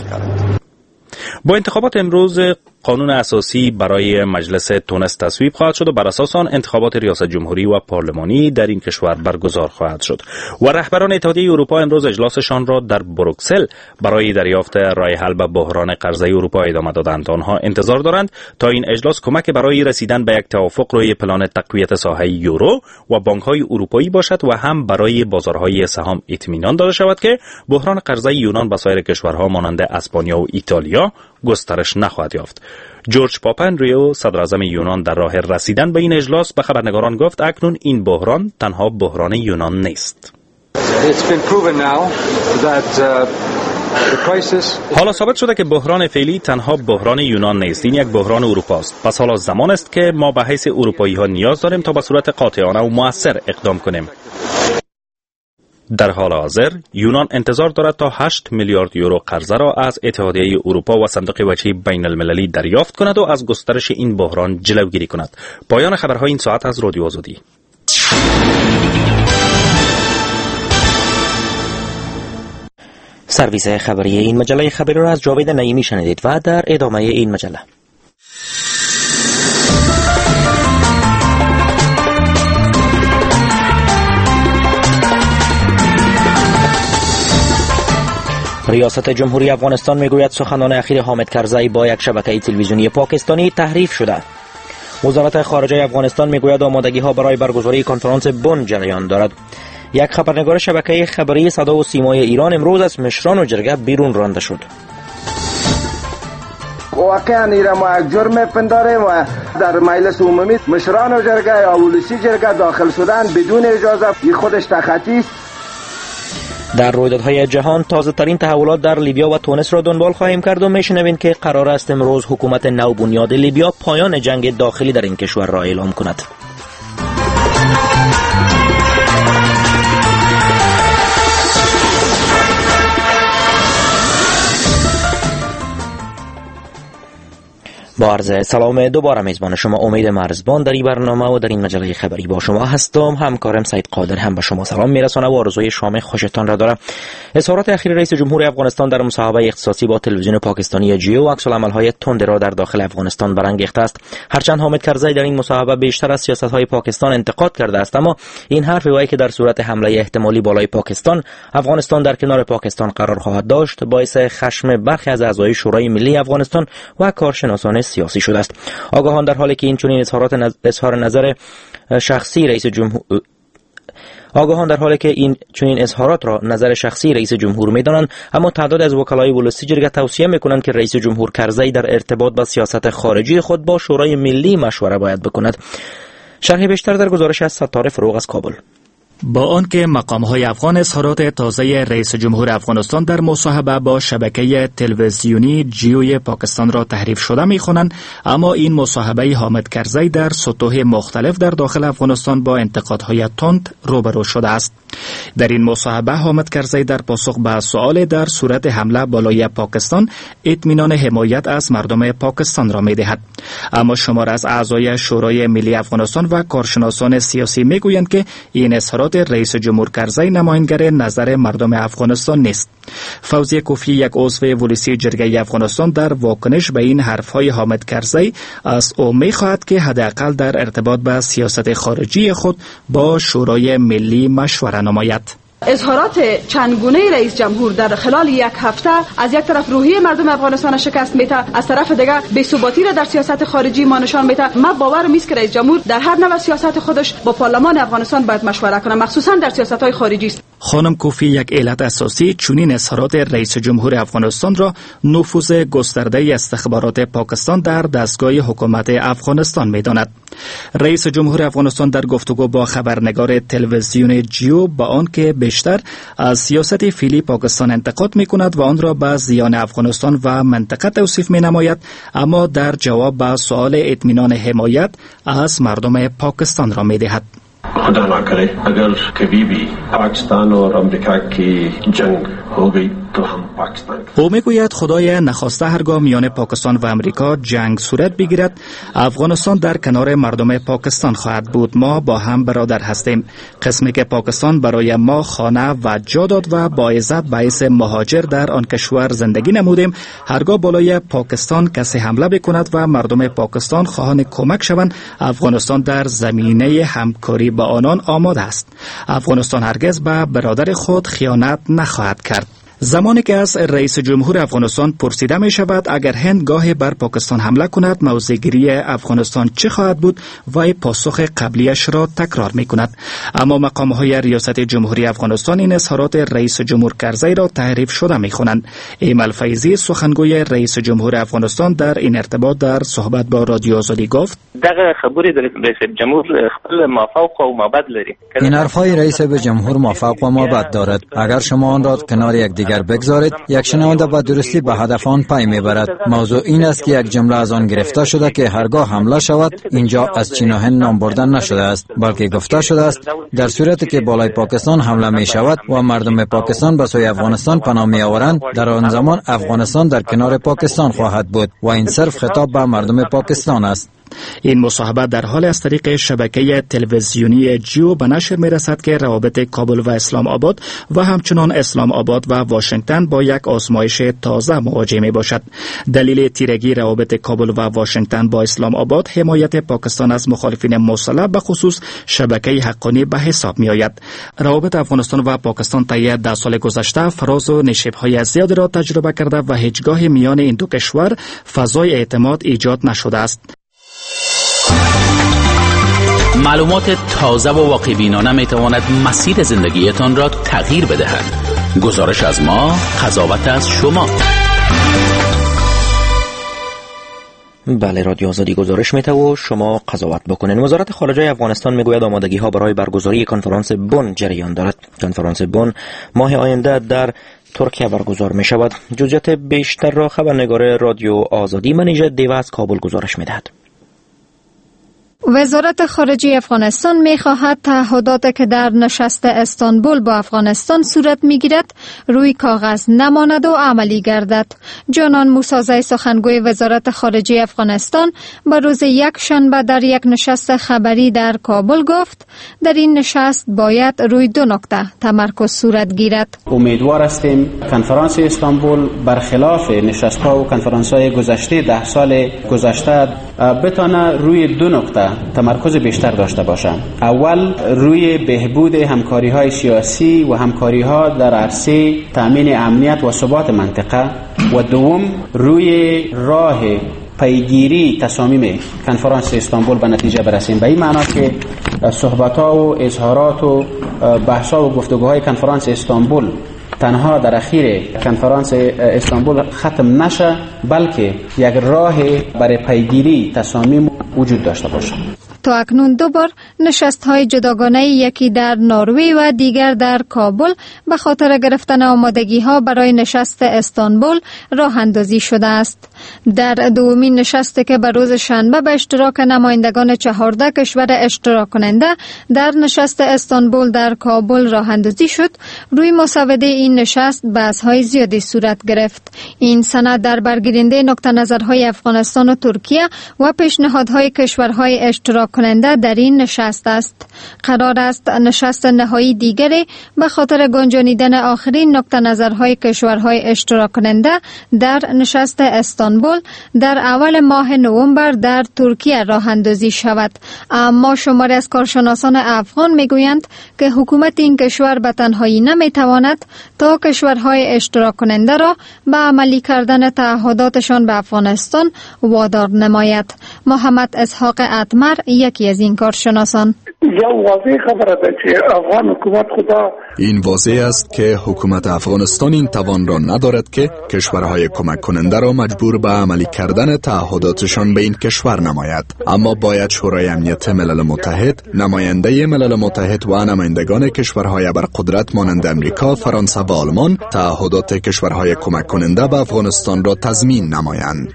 با انتخابات امروز قانون اساسی برای مجلس تونس تصویب خواهد شد و بر اساس آن انتخابات ریاست جمهوری و پارلمانی در این کشور برگزار خواهد شد و رهبران اتحادیه اروپا امروز اجلاسشان را در بروکسل برای دریافت رای حل به بحران قرضه اروپا ادامه دادند. آنها انتظار دارند تا این اجلاس کمک برای رسیدن به یک توافق روی پلان تقویت ساحه یورو و بانک‌های اروپایی باشد و هم برای بازارهای سهام اطمینان داده شود که بحران قرضه یونان به سایر کشورها مانند اسپانیا و ایتالیا گسترش نخواهد یافت. جورج پاپاندریو صدراعظم یونان در راه رسیدن به این اجلاس به خبرنگاران گفت اکنون این بحران تنها بحران یونان نیست. حالا ثابت شده که بحران فعلی تنها بحران یونان نیست، این یک بحران اروپاست. پس حالا زمان است که ما به حیث اروپایی ها نیاز داریم تا به صورت قاطعانه و مؤثر اقدام کنیم. در حال حاضر یونان انتظار دارد تا 8 میلیارد یورو قرضه را از اتحادیه اروپا و صندوق وجهی بین المللی دریافت کند و از گسترش این بحران جلوگیری کند. پایان خبرهای این ساعت از رادیو آزادی. سرویس خبری این مجله خبری را از جاوید نعیمی شنیدید و در ادامه این مجله ریاست جمهوری افغانستان میگوید سخنان اخیر حامد کرزی با یک شبکه تلویزیونی پاکستانی تحریف شده. وزارت خارجه افغانستان میگوید آمادگی ها برای برگزاری کنفرانس بن جریان دارد. یک خبرنگار شبکه خبری صدا و سیمای ایران امروز از مشران و جرگه بیرون رانده شد. واقعا ایران ما یک جرم پنداریم و در مجلس عمومی مشران و جرگه یا ولسی جرگه داخل شدن بدون اجازه خودش تخطی است. در رویدادهای جهان تازه ترین تحولات در لیبیا و تونس را دنبال خواهیم کرد و میشنوید که قرار است امروز حکومت نوبنیاد لیبیا پایان جنگ داخلی در این کشور را اعلام کند. با عرض سلام دوباره میزبان شما امید مرزبان در این برنامه و در این مجله خبری با شما هستم. همکارم سید قادر هم به شما سلام میرسانه و آرزوی شام خوشتان را دارم. اظهارات اخیر رئیس جمهور افغانستان در مصاحبه اختصاصی با تلویزیون پاکستانی جیو عکس العمل‌های تند را در داخل افغانستان برانگیخته است. هرچند حامد کرزی در این مصاحبه بیشتر از سیاست‌های پاکستان انتقاد کرده است، اما این حرف وی که در صورت حمله احتمالی بالای پاکستان افغانستان در کنار پاکستان قرار خواهد داشت باعث خشم برخی از اعضای شورای ملی افغانستان و کارشناسان سیاسی شده است. آگاهان در حالی که این چنین اظهار نظر شخصی رئیس جمهور اظهارات را نظر شخصی رئیس جمهور می‌دانند، اما تعداد از وکلای ولسی جرگه توصیه می‌کنند که رئیس جمهور کرزی در ارتباط با سیاست خارجی خود با شورای ملی مشوره باید بکند. شرح بیشتر در گزارش از ستاره فروغ از کابل. با آنکه مقام‌های افغان اظهارات تازه رئیس جمهور افغانستان در مصاحبه با شبکه تلویزیونی جیوی پاکستان را تحریف شده می‌خوانند، اما این مصاحبه حامد کرزی در سطوح مختلف در داخل افغانستان با انتقادهای تند روبرو شده است. در این مصاحبه حامد کرزی در پاسخ به سؤال در صورت حمله بالای پاکستان اطمینان حمایت از مردم پاکستان را می‌دهد، اما شمار از اعضای شورای ملی افغانستان و کارشناسان سیاسی می‌گویند که این اظهارات رئیس جمهور کرزی نمایانگر نظر مردم افغانستان نیست. فوزی کوفی، یک عضو ولسی جرگه افغانستان، در واکنش به این حرفهای حامد کرزی از او می‌خواهد که حداقل در ارتباط به سیاست خارجی خود با شورای ملی مشوره نماید. اظهارات چندگونه رئیس جمهور در خلال یک هفته از یک طرف روحیه مردم افغانستان شکست میده، از طرف دیگر بی‌ثباتی را در سیاست خارجی ما نشان میده. ما باورم است که رئیس جمهور در هر نوع سیاست خودش با پارلمان افغانستان باید مشوره کنه، مخصوصا در سیاست‌های خارجی است. خانم کوفی یک علت اساسی چنین اظهارات رئیس جمهور افغانستان را نفوذ گسترده استخبارات پاکستان در دستگاه حکومت افغانستان می‌داند. رئیس جمهور افغانستان در گفتگو با خبرنگار تلویزیون جیو با آنکه بیشتر از سیاست فعلی پاکستان انتقاد می‌کند و آن را به زیان افغانستان و منطقه توصیف می‌نماید، اما در جواب به سؤال اطمینان حمایت از مردم پاکستان را می‌دهد. خدا نکره اگر کبھی بھی پاکستان اور امریکہ کی جنگ ہو گئی تو هم پاکستان. او میگوید خدای نخواسته هرگاه میان پاکستان و امریکا جنگ صورت بگیرد افغانستان در کنار مردم پاکستان خواهد بود. ما با هم برادر هستیم. قسمی که پاکستان برای ما خانه و جا داد و با عزت باعث مهاجر در آن کشور زندگی نمودیم، هرگاه بالای پاکستان کسی حمله بکند و مردم پاکستان خواهان کمک شوند، افغانستان در زمینه همکاری با آنان آماده است. افغانستان هرگز به برادر خود خیانت نخواهد کرد. زمانی که از رئیس جمهور افغانستان پرسیده می شود اگر هند گاهی بر پاکستان حمله کند موضع‌گیری افغانستان چه خواهد بود، وی پاسخ قبلیش را تکرار می کند. اما مقام‌های ریاست جمهوری افغانستان این اظهارات رئیس جمهور کرزی را تحریف شده می خوانند. ایمل فیضی، سخنگوی رئیس جمهور افغانستان، در این ارتباط در صحبت با رادیو آزادی گفت: دغه خبرې د رئیس جمهور خپل مافوق و مابعد لري. این حرف‌های رئیس جمهور مافوق و مابعد دارد. اگر شما آن را کنار یکدیگر بگذارید، یک شنونده به درستی به هدف آن پی میبرد. موضوع این است که یک جمله از آن گرفته شده که هرگاه حمله شود اینجا از چین و هند نام بردن نشده است، بلکه گفته شده است در صورتی که بالای پاکستان حمله می شود و مردم پاکستان به سوی افغانستان پناه می آورند، در آن زمان افغانستان در کنار پاکستان خواهد بود و این صرف خطاب به مردم پاکستان است. این مصاحبه در حال از طریق شبکه تلویزیونی جیو به نشر می رسد که روابط کابل و اسلام آباد و همچنان اسلام آباد و واشنگتن با یک آزمایش تازه مواجه می باشد. دلیل تیرگی روابط کابل و واشنگتن با اسلام آباد حمایت پاکستان از مخالفین مسلح به خصوص شبکه حقانی به حساب می آید. روابط افغانستان و پاکستان طی 10 سال گذشته فراز و نشیب‌های زیادی را تجربه کرده و هیچگاه میان این دو کشور فضای اعتماد ایجاد نشده است. معلومات تازه و واقع‌بینانه میتواند مسیر زندگیتان را تغییر بدهد. گزارش از ما، قضاوت از شما. بله، رادیو آزادی گزارش میده و شما قضاوت بکنین. وزارت خارجه افغانستان میگوید آمادگی ها برای برگزاری کنفرانس بن جریان دارد. کنفرانس بن ماه آینده در ترکیه برگزار می شود. جزئیات بیشتر را خبرنگار رادیو آزادی منیژه دیو از کابل گزارش میدهد. وزارت خارجه افغانستان می‌خواهد تعهداتی که در نشست استانبول با افغانستان صورت می‌گیرد روی کاغذ نماند و عملی گردد. جانان موسازی سخنگوی وزارت خارجه افغانستان به روز یکشنبه در یک نشست خبری در کابل گفت در این نشست باید روی 2 نکته تمرکز صورت گیرد. امیدوار هستیم کنفرانس استانبول برخلاف نشست‌ها و کنفرانس‌های گذشته 10 سال گذشته بتانه روی 2 نکته تمرکز بیشتر داشته باشند. اول روی بهبود همکاری‌های سیاسی و همکاری‌ها در عرصه تامین امنیت و ثبات منطقه و دوم روی راه پیگیری تصامیم کنفرانس استانبول به نتیجه برسیم. به این معنا که صحبت‌ها و اظهارات و بحث‌ها و گفتگوهای کنفرانس استانبول تنها در اخیر کنفرانس استانبول ختم نشه، بلکه یک راه برای پیگیری تصامیم وجود داشته باشه. تا اکنون 2 بار نشست‌های جداگانه، یکی در نروژ و دیگر در کابل، به خاطر گرفتن آمادگی‌ها برای نشست استانبول راه اندازی شده است. در دومین نشستی که به روز شنبه به اشتراک نمایندگان 14 کشور اشتراک کننده در نشست استانبول در کابل راه اندازی شد، روی مسوده این نشست بحث‌های زیادی صورت گرفت. این سند در برگیرنده نقطه نظرهای افغانستان و ترکیه و پیشنهادهای کشورهای اشتراک کننده در این نشست است. قرار است نشست نهایی دیگری به خاطر گنجانیدن آخرین نقطه نظرهای کشورهای اشتراک کننده در نشست استانبول در اول ماه نوامبر در ترکیه راه اندازی شود. اما شماری از کارشناسان افغان میگویند که حکومت این کشور به تنهایی نمیتواند تا کشورهای اشتراک کننده را به عملی کردن تعهداتشان به افغانستان وادار نماید. محمد اسحاق اتمر یکی از این کارشناسان: این واضح است که حکومت افغانستان این توان را ندارد که کشورهای کمک کننده را مجبور به عملی کردن تعهداتشان به این کشور نماید. اما باید شورای امنیت ملل متحد، نماینده ملل متحد و نمایندگان کشورهای ابرقدرت مانند امریکا، فرانسه و آلمان تعهدات کشورهای کمک کننده به افغانستان را تضمین نمایند.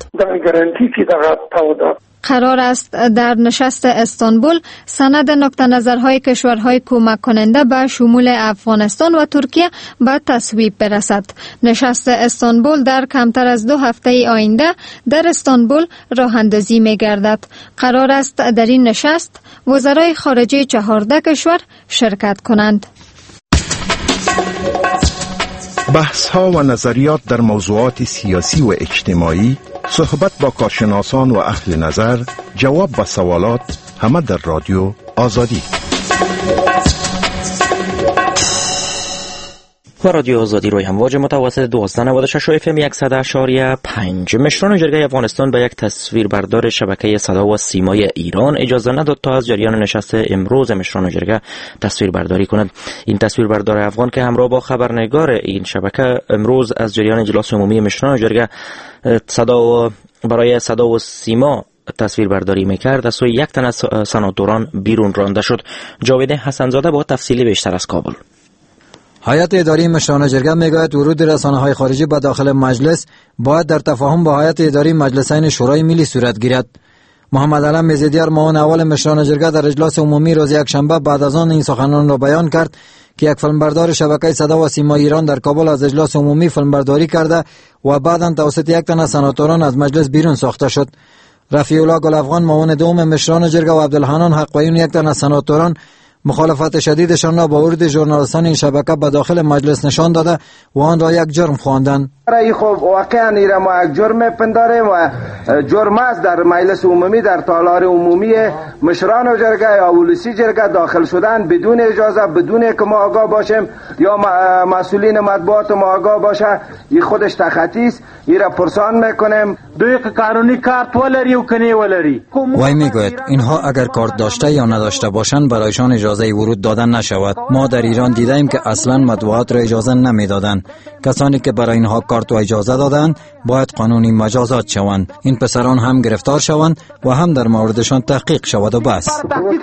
قرار است در نشست استانبول سند نقطه نظرهای کشورهای کمک کننده به شمول افغانستان و ترکیه به تصویب برسد. نشست استانبول در کمتر از 2 هفته آینده در استانبول راه اندازی می گردد. قرار است در این نشست وزرای خارجه 14 کشور شرکت کنند. بحث‌ها و نظریات در موضوعات سیاسی و اجتماعی، صحبت با کارشناسان و اهل نظر، جواب به سوالات، همه در رادیو آزادی. و رادیو آزادی روی امواج متوسط 1296 و FM 100.5. مشران جرگه افغانستان به یک تصویربردار شبکه صدا و سیمای ایران اجازه نداد تا از جریان نشست امروز مشران جرگه تصویربرداری کند. این تصویربردار افغان که همراه با خبرنگار این شبکه امروز از جریان اجلاس عمومی مشران جرگه برای صدا و سیما تصویربرداری میکرد، از سوی یک تن از سناتوران بیرون رانده شد. جاوید حسنزاده با تفصیلی بیشتر از کابل. هیئت اداری مشران جرگه میگوید ورود رسانه‌های خارجی به داخل مجلس باید در تفاهم با هیئت اداری مجلسین شورای ملی صورت گیرد. محمد علم میزدیار معاون اول مشران جرگه در اجلاس عمومی روز یکشنبه بعد از آن این سخنان را بیان کرد که یک فیلمبردار شبکه صدا و سیما ایران در کابل از اجلاس عمومی فیلمبرداری کرده و بعداً توسط یک تن از سناتوران از مجلس بیرون ساخته شد. رفیع الله گل افغان معاون دوم مشران جرگه و عبدالحنان حقویون یک تن از سناتوران مخالفت شدیدشان را با ورود ژورنالیستان این شبکه به داخل مجلس نشان داده و آن را یک جرم خواندند. برای خب واقعا ایرا ما یک جرم میپنداریم و جرم است در مجلس عمومی در تالار عمومی مشران و جرگه یا ولسی جرگه داخل شدن بدون اجازه، بدون که ما آگاه باشیم یا مسئولین مطبوعات ما آگاه باشه. این خودش تخطی است. ایرا پرسان میکنیم دوی که قانونی کارت ولری و کنی ولری. وای میگوید اینها اگر کارت داشته یا نداشته باشند برایشان اجازه ورود دادن نشود. ما در ایران دیدیم که اصلا مطبوعات را اجازه نمیدادند. کسانی که برای اینها کارت و اجازه دادند باید قانونی مجازات شوند. این پسران هم گرفتار شوند و هم در موردشان تحقیق شود و بس.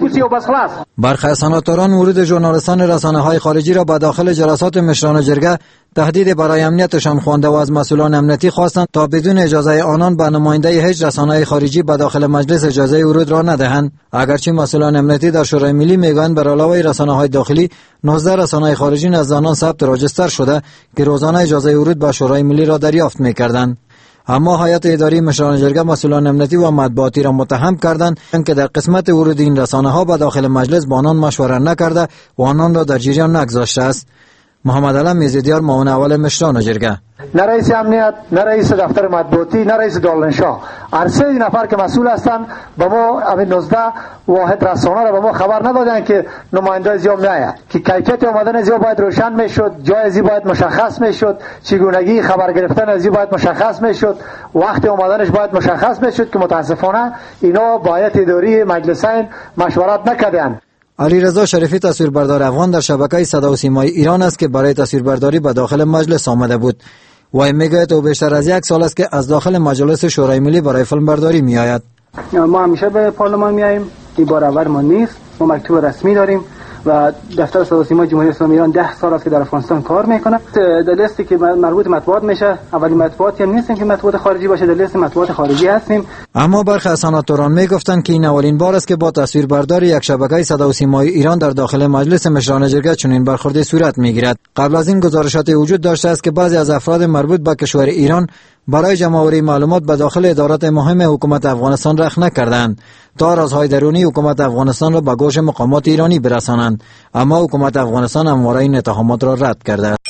برخی سناتوران ورود ژورنالیستان رسانه‌های خارجی را به داخل جلسات مشران جرگه تهدید برای امنیتشان خوانده و از مسئولان امنیتی خواستند تا بدون اجازه آنان به نماینده هیچ رسانه‌ای خارجی به داخل مجلس اجازه ورود را ندهند. اگرچه مسئولان امنیتی در شورای ملی میگویند بر علاوه رسانه‌های داخلی 19 رسانه خارجی نزد آنان ثبت راجستر شده که روزانه اجازه ورود به شورای ملی را دریافت می‌کردند. اما هیئت اداری مشران جرگه مسئولان امنیتی و مطبوعاتی را متهم کردند که در قسمت ورود این رسانه‌ها به داخل مجلس با آنان مشوره نکرده و آنان را در جریان نگذاشته است. محمد علم میزدیار معاون اول مشران جرگه: نه رئیس امنیت، نه رئیس دفتر مطبوعاتی، نه رئیس دارالانشا، هر سه نفر که مسئول هستند به ما همین 19 واحد رسانه را به ما خبر ندادند که نماینده از یا میآید، که کیفیت آمدن از یا باید روشن میشد، جای از باید مشخص میشد، چگونگی خبر گرفتن از باید مشخص میشد، وقت آمدنش باید مشخص میشد که متاسفانه اینا با هیئت اداری مجلسین مشورت نکردند. علیرضا شریفی تصویربردار افغان در شبکه صدا و سیمای ایران است که برای تصویربرداری به داخل مجلس آمده بود. وی میگوید او بیشتر از 1 سال است که از داخل مجلس شورای ملی برای فیلمبرداری میآید. ما همیشه به پارلمان میاییم، این بار اول ما نیست. ما مکتوب رسمی داریم و دفتر صدا و سیمای جمهوری اسلامی ایران 10 سال است که در افغانستان کار میکنه. در لیستی که مربوط مطبوعات میشه، اولین مطبوعاتی هم نیستیم که مطبوعات خارجی باشه، در لیست مطبوعات خارجی هستیم. اما برخی از سناتوران میگفتند که این اولین بار است که با تصویربرداری یک شبکه صدا و سیمای ایران در داخل مجلس مشران جرگه چنین برخوردی صورت میگیرد. قبل از این گزارشات وجود داشته است که بعضی از افراد مربوط به کشور ایران برای جمع‌آوری معلومات به داخل ادارات مهم حکومت افغانستان رخ نکردند تا رازهای درونی حکومت افغانستان را به گوش مقامات ایرانی برسانند، اما حکومت افغانستان همواره این اتهامات را رد کرده است.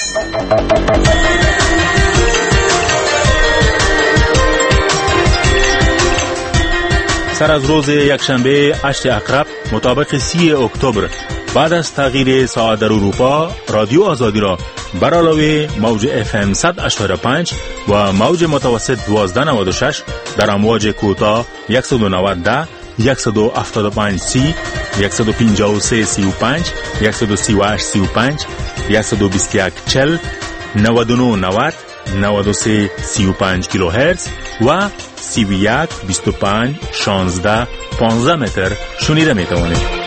سر از روز یکشنبه 8 عقرب مطابق 30 اکتبر بعد از تغییر ساعت در اروپا، رادیو آزادی را بر علاوه موج FM 100.5 و موج متوسط 1296 در امواج کوتاه 190 175 سی 153 35 138 35 121 40 99 90 93 35 کیلوهرتز و 31 25 16 15 متر شنیده می توانید.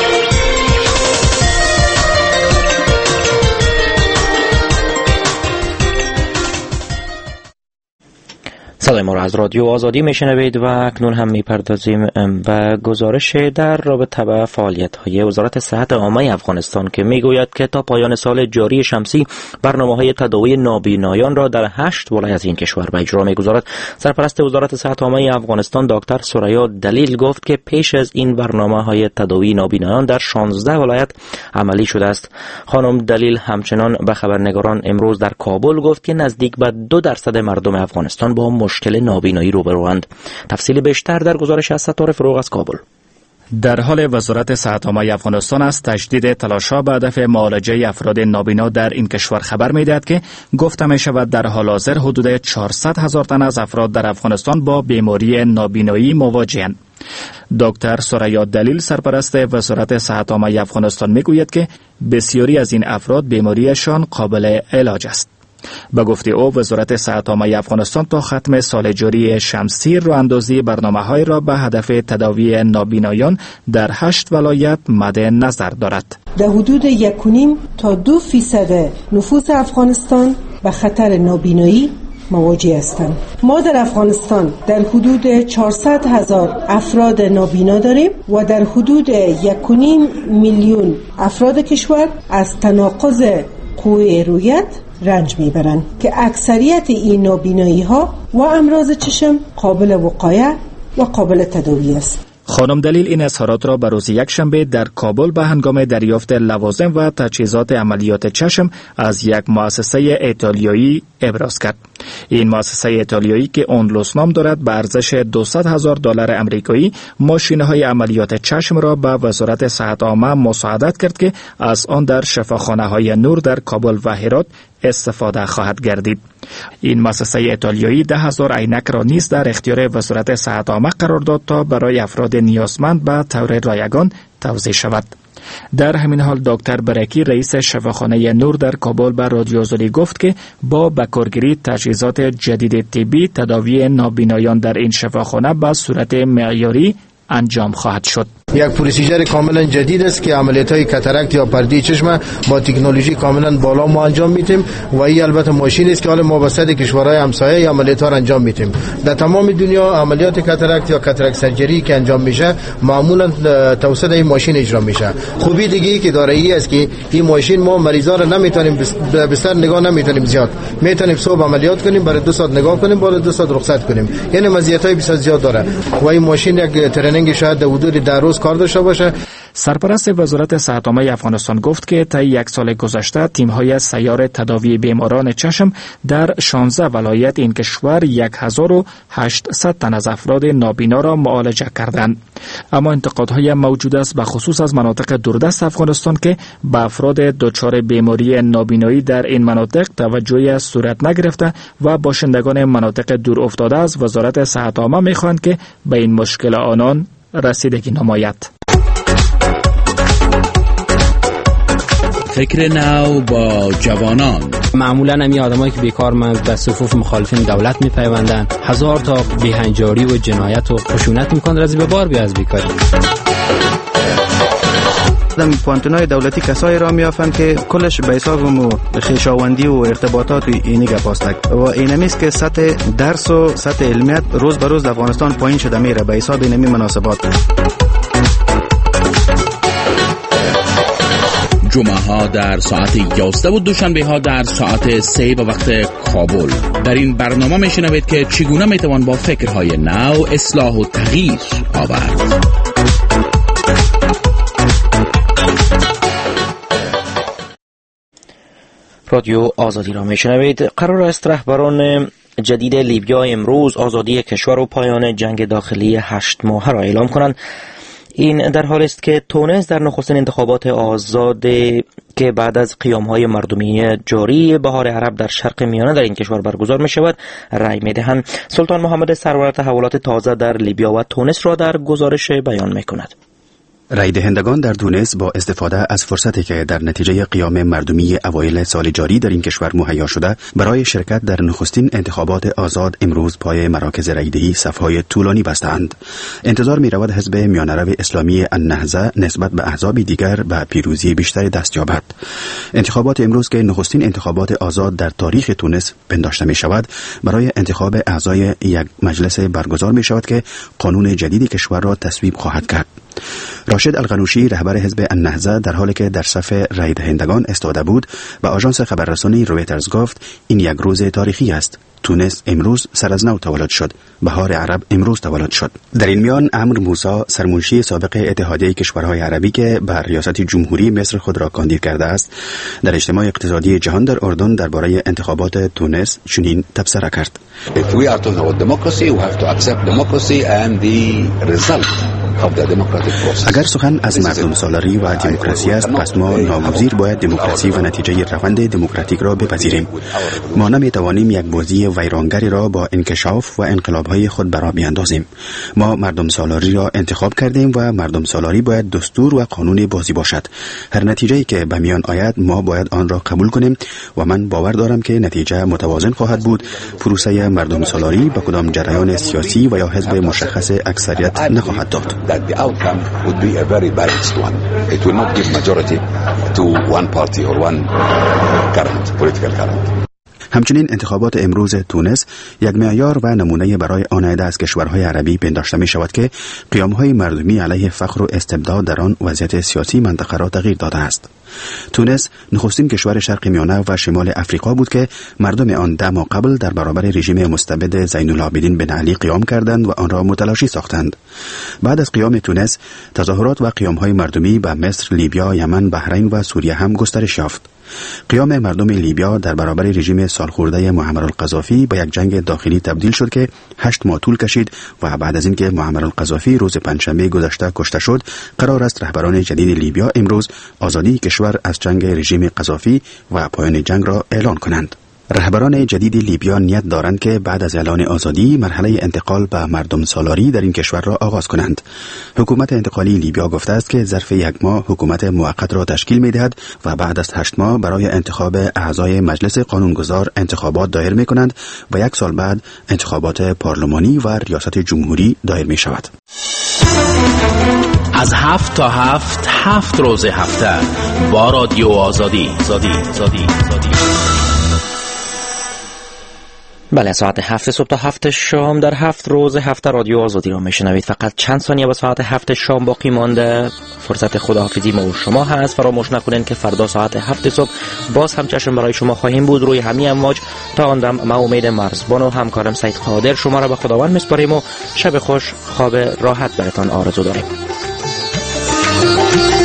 صدای ما را از رادیو آزادی میشنوید و اکنون هم میپردازیم به گزارش در رابطه با فعالیت‌های وزارت صحت عامه افغانستان که میگوید که تا پایان سال جاری شمسی برنامه‌های تداوی نابینایان را در 8 ولایت این کشور به اجرا میگذارد. سرپرست وزارت صحت عامه افغانستان دکتر ثریا دلیل گفت که پیش از این برنامه‌های تداوی نابینایان در 16 ولایت عملی شده است. خانم دلیل همچنان به خبرنگاران امروز در کابل گفت که نزدیک به 2% مردم افغانستان با مشکل نابینایی روبروند. تفصیل بیشتر در گزارش از ستاره فروغ از کابل. در حال وزارت صحت عامه افغانستان است تجدید تلاش‌ها به هدف معالجه افراد نابینا در این کشور خبر می‌دهد که گفته می‌شود در حال حاضر حدود 400,000 تن از افراد در افغانستان با بیماری نابینایی مواجه‌اند. دکتر ثریا دلیل سرپرست وزارت صحت عامه افغانستان می‌گوید که بسیاری از این افراد بیماریشان قابل علاج است. به گفته او وزارت صحت عامه افغانستان تا ختم سال جاری شمسی راه‌اندازی برنامه‌های را به هدف تداوی نابینایان در 8 ولایت مد نظر دارد. در حدود 1.5 تا 2% نفوس افغانستان به خطر نابینایی مواجه هستند. ما در افغانستان در حدود 400,000 افراد نابینا داریم و در حدود 1.5 میلیون افراد کشور از تناقض قوه رؤیت رنج میبرند که اکثریت این نابینایی ها و امراض چشم قابل وقایه و قابل تداوی است. خانم دلیل این اظهارات را به روز یکشنبه در کابل به هنگام دریافت لوازم و تجهیزات عملیات چشم از یک مؤسسه ایتالیایی ابراز کرد. این مؤسسه ایتالیایی که اونلوس نام دارد به ارزش $200,000 امریکایی ماشین‌های عملیات چشم را به وزارت صحت عامه مساعدت کرد که از آن در شفاخانه‌های نور در کابل و هرات استفاده خواهد گردید. این مؤسسه ایتالیایی 10,000 عینک را نیز در اختیار وزارت صحت عامه قرار داد تا برای افراد نیازمند به طور رایگان توزیع شود. در همین حال دکتر برکی رئیس شفاخانه نور در کابل به رادیو آزادی گفت که با بکارگیری تجهیزات جدید طبی تداوی نابینایان در این شفاخانه به صورت معیاری انجام خواهد شد. یک پروسیجر کاملا جدید است که عملیات‌های کاتاراکت یا پرده چشم با تکنولوژی کاملا بالا ما انجام میدیم و این البته ماشینی است که حالا ما با صد کشورهای همسایه عملیات‌ها را انجام میدیم. در تمام دنیا عملیات کاتاراکت یا کاتاراکت سرجری که انجام میشه معمولا توسط این ماشین اجرا میشه. خوبی دیگه که داره این است که این ماشین ما مریضا را نمیتونیم بستر نگاه نمیتونیم زیاد. میتونیم صبح عملیات کنیم، برای 2 ساعت نگاه کنیم، بعد 2 ساعت رخصت کنیم. یعنی مزیت‌های بسیار زیاد داره. و این ماشین یک ترنینگ شاید در حدود 10 روز کار داشته باشه. سرپرست وزارت صحت عامه افغانستان گفت که طی 1 سال گذشته تیم‌های سیار تداوی بیماران چشم در 16 ولایت این کشور 1800 تن از افراد نابینا را معالجه کردند. اما انتقادهای موجود است به خصوص از مناطق دوردست افغانستان که به افراد دچار بیماری نابینایی در این مناطق توجهی صورت نگرفته و باشندگان مناطق دور افتاده از وزارت صحت عامه می‌خواهند که به این مشکل آنان رسیدگی نماید. فکر نو با جوانان. معمولا همی آدمایی که بیکارمند به صفوف مخالفین دولت میپیوندن، 1000 تا بیهنجاری و جنایت و خشونت میکنن رزی به بار بیا از بیکاری. در پوانتونای دولتی کسایی را میافند که کلش به حساب خویشاوندی و ارتباطات و اینی گپاستک و اینمیست که سطح درس و سطح علمیت روز به روز در افغانستان پایین شده میره به حساب اینمی مناسبات. جمعه ها در ساعت 11 و دوشنبه ها در ساعت 3 به وقت کابل. در این برنامه میشنوید که چگونه میتوان با فکرهای نو اصلاح و تغییر آورد. رادیو آزادی را میشنوید. قرار است رهبران جدید لیبیا امروز آزادی کشور و پایان جنگ داخلی 8 ماهه را اعلام کنند. این در حالی است که تونس در نخستین انتخابات آزاد که بعد از قیام‌های مردمی جاری بهار عرب در شرق میانه در این کشور برگزار می‌شود رأی می‌دهند. سلطان محمد سرور تحولات تازه در لیبیا و تونس را در گزارش بیان می‌کند. رای دهندگان در تونس با استفاده از فرصتی که در نتیجه قیام مردمی اوایل سال جاری در این کشور مهیا شده برای شرکت در نخستین انتخابات آزاد امروز پای مراکز رایدهی صف‌های طولانی بستند. انتظار می‌رود حزب میانه‌رو اسلامی النهضه نسبت به احزاب دیگر به پیروزی بیشتر دست یابد. انتخابات امروز که نخستین انتخابات آزاد در تاریخ تونس پنداشته می‌شود برای انتخاب اعضای یک مجلس برگزار می‌شود که قانون جدید کشور را تصویب خواهد کرد. راشد الغنوشی رهبر حزب النهضه در حالی که در صف رای دهندگان ایستاده بود به آژانس خبررسانی رویترز گفت این یک روز تاریخی است. تونس امروز سر از نو تولد شد. بهار عرب امروز تولد شد. در این میان عمرو موسی سرمنشی سابق اتحادیه کشورهای عربی که بر ریاست جمهوری مصر خود را کاندید کرده است در اجتماع اقتصادی جهان در اردن درباره انتخابات تونس چنین تبصره کرد. If we are talking about democracy, we have to accept democracy and the result of the democratic process. اگر سخن از مردم سالاری و دموکراسی است پس ما ناگزیر باید دموکراسی و نتیجه روند دموکراتیک را بپذیریم. ما نمیتوانیم یک بازی ویرانگری را با انکشاف و انقلاب‌های خود برا بیاندازیم. ما مردم سالاری را انتخاب کردیم و مردم سالاری باید دستور و قانون بازی باشد. هر نتیجه‌ای که به میان آید ما باید آن را قبول کنیم و من باور دارم که نتیجه متوازن خواهد بود. پروسه مردم سالاری به کدام جریان سیاسی و یا حزب مشخص اکثریت نخواهد داد. That the outcome would be a very balanced one. It will not give majority to one party or one current, political current. همچنین انتخابات امروز تونس یک معیار و نمونه برای آن عده از کشورهای عربی پنداشته می شود که قیام‌های مردمی علیه فقر و استبداد در آن وضعیت سیاسی منطقه را تغییر داده است. تونس نخستین کشور شرق میانه و شمال افریقا بود که مردم آن 10 ماه قبل در برابر رژیم مستبد زین العابدین بن علی قیام کردند و آن را متلاشی ساختند. بعد از قیام تونس، تظاهرات و قیام‌های مردمی به مصر، لیبیا، یمن، بحرین و سوریه هم گسترش یافت. قیام مردم لیبیا در برابر رژیم سالخورده معمر القذافی به یک جنگ داخلی تبدیل شد که 8 ماه طول کشید و بعد از اینکه معمر القذافی روز پنجشنبه گذشته کشته شد، قرار است رهبران جدید لیبیا امروز آزادی کشور از جنگ رژیم قذافی و پایان جنگ را اعلان کنند. رهبران جدید لیبیا نیت دارند که بعد از اعلان آزادی مرحله انتقال به مردم سالاری در این کشور را آغاز کنند. حکومت انتقالی لیبیا گفته است که ظرف 1 ماه حکومت موقت را تشکیل می‌دهد و بعد از 8 ماه برای انتخاب اعضای مجلس قانونگذار انتخابات دایر می‌کنند و 1 سال بعد انتخابات پارلمانی و ریاست جمهوری دایر می‌شود. از 7 تا 7 روز هفته با رادیو آزادی. بله، ساعت 7 صبح تا 7 شام در 7 روز هفته رادیو آزادی را میشنوید. فقط چند ثانیه به ساعت 7 شام باقی مانده. فرصت خداحافظی ما و شما هست. فراموش نکنین که فردا ساعت 7 صبح باز هم چشم برای شما خواهیم بود روی همین امواج. تا آن دم ما امید مرزبان و همکارم سید قادر شما را به خداوند میسپاریم و شب خوش، خواب راحت براتان آرزو داریم.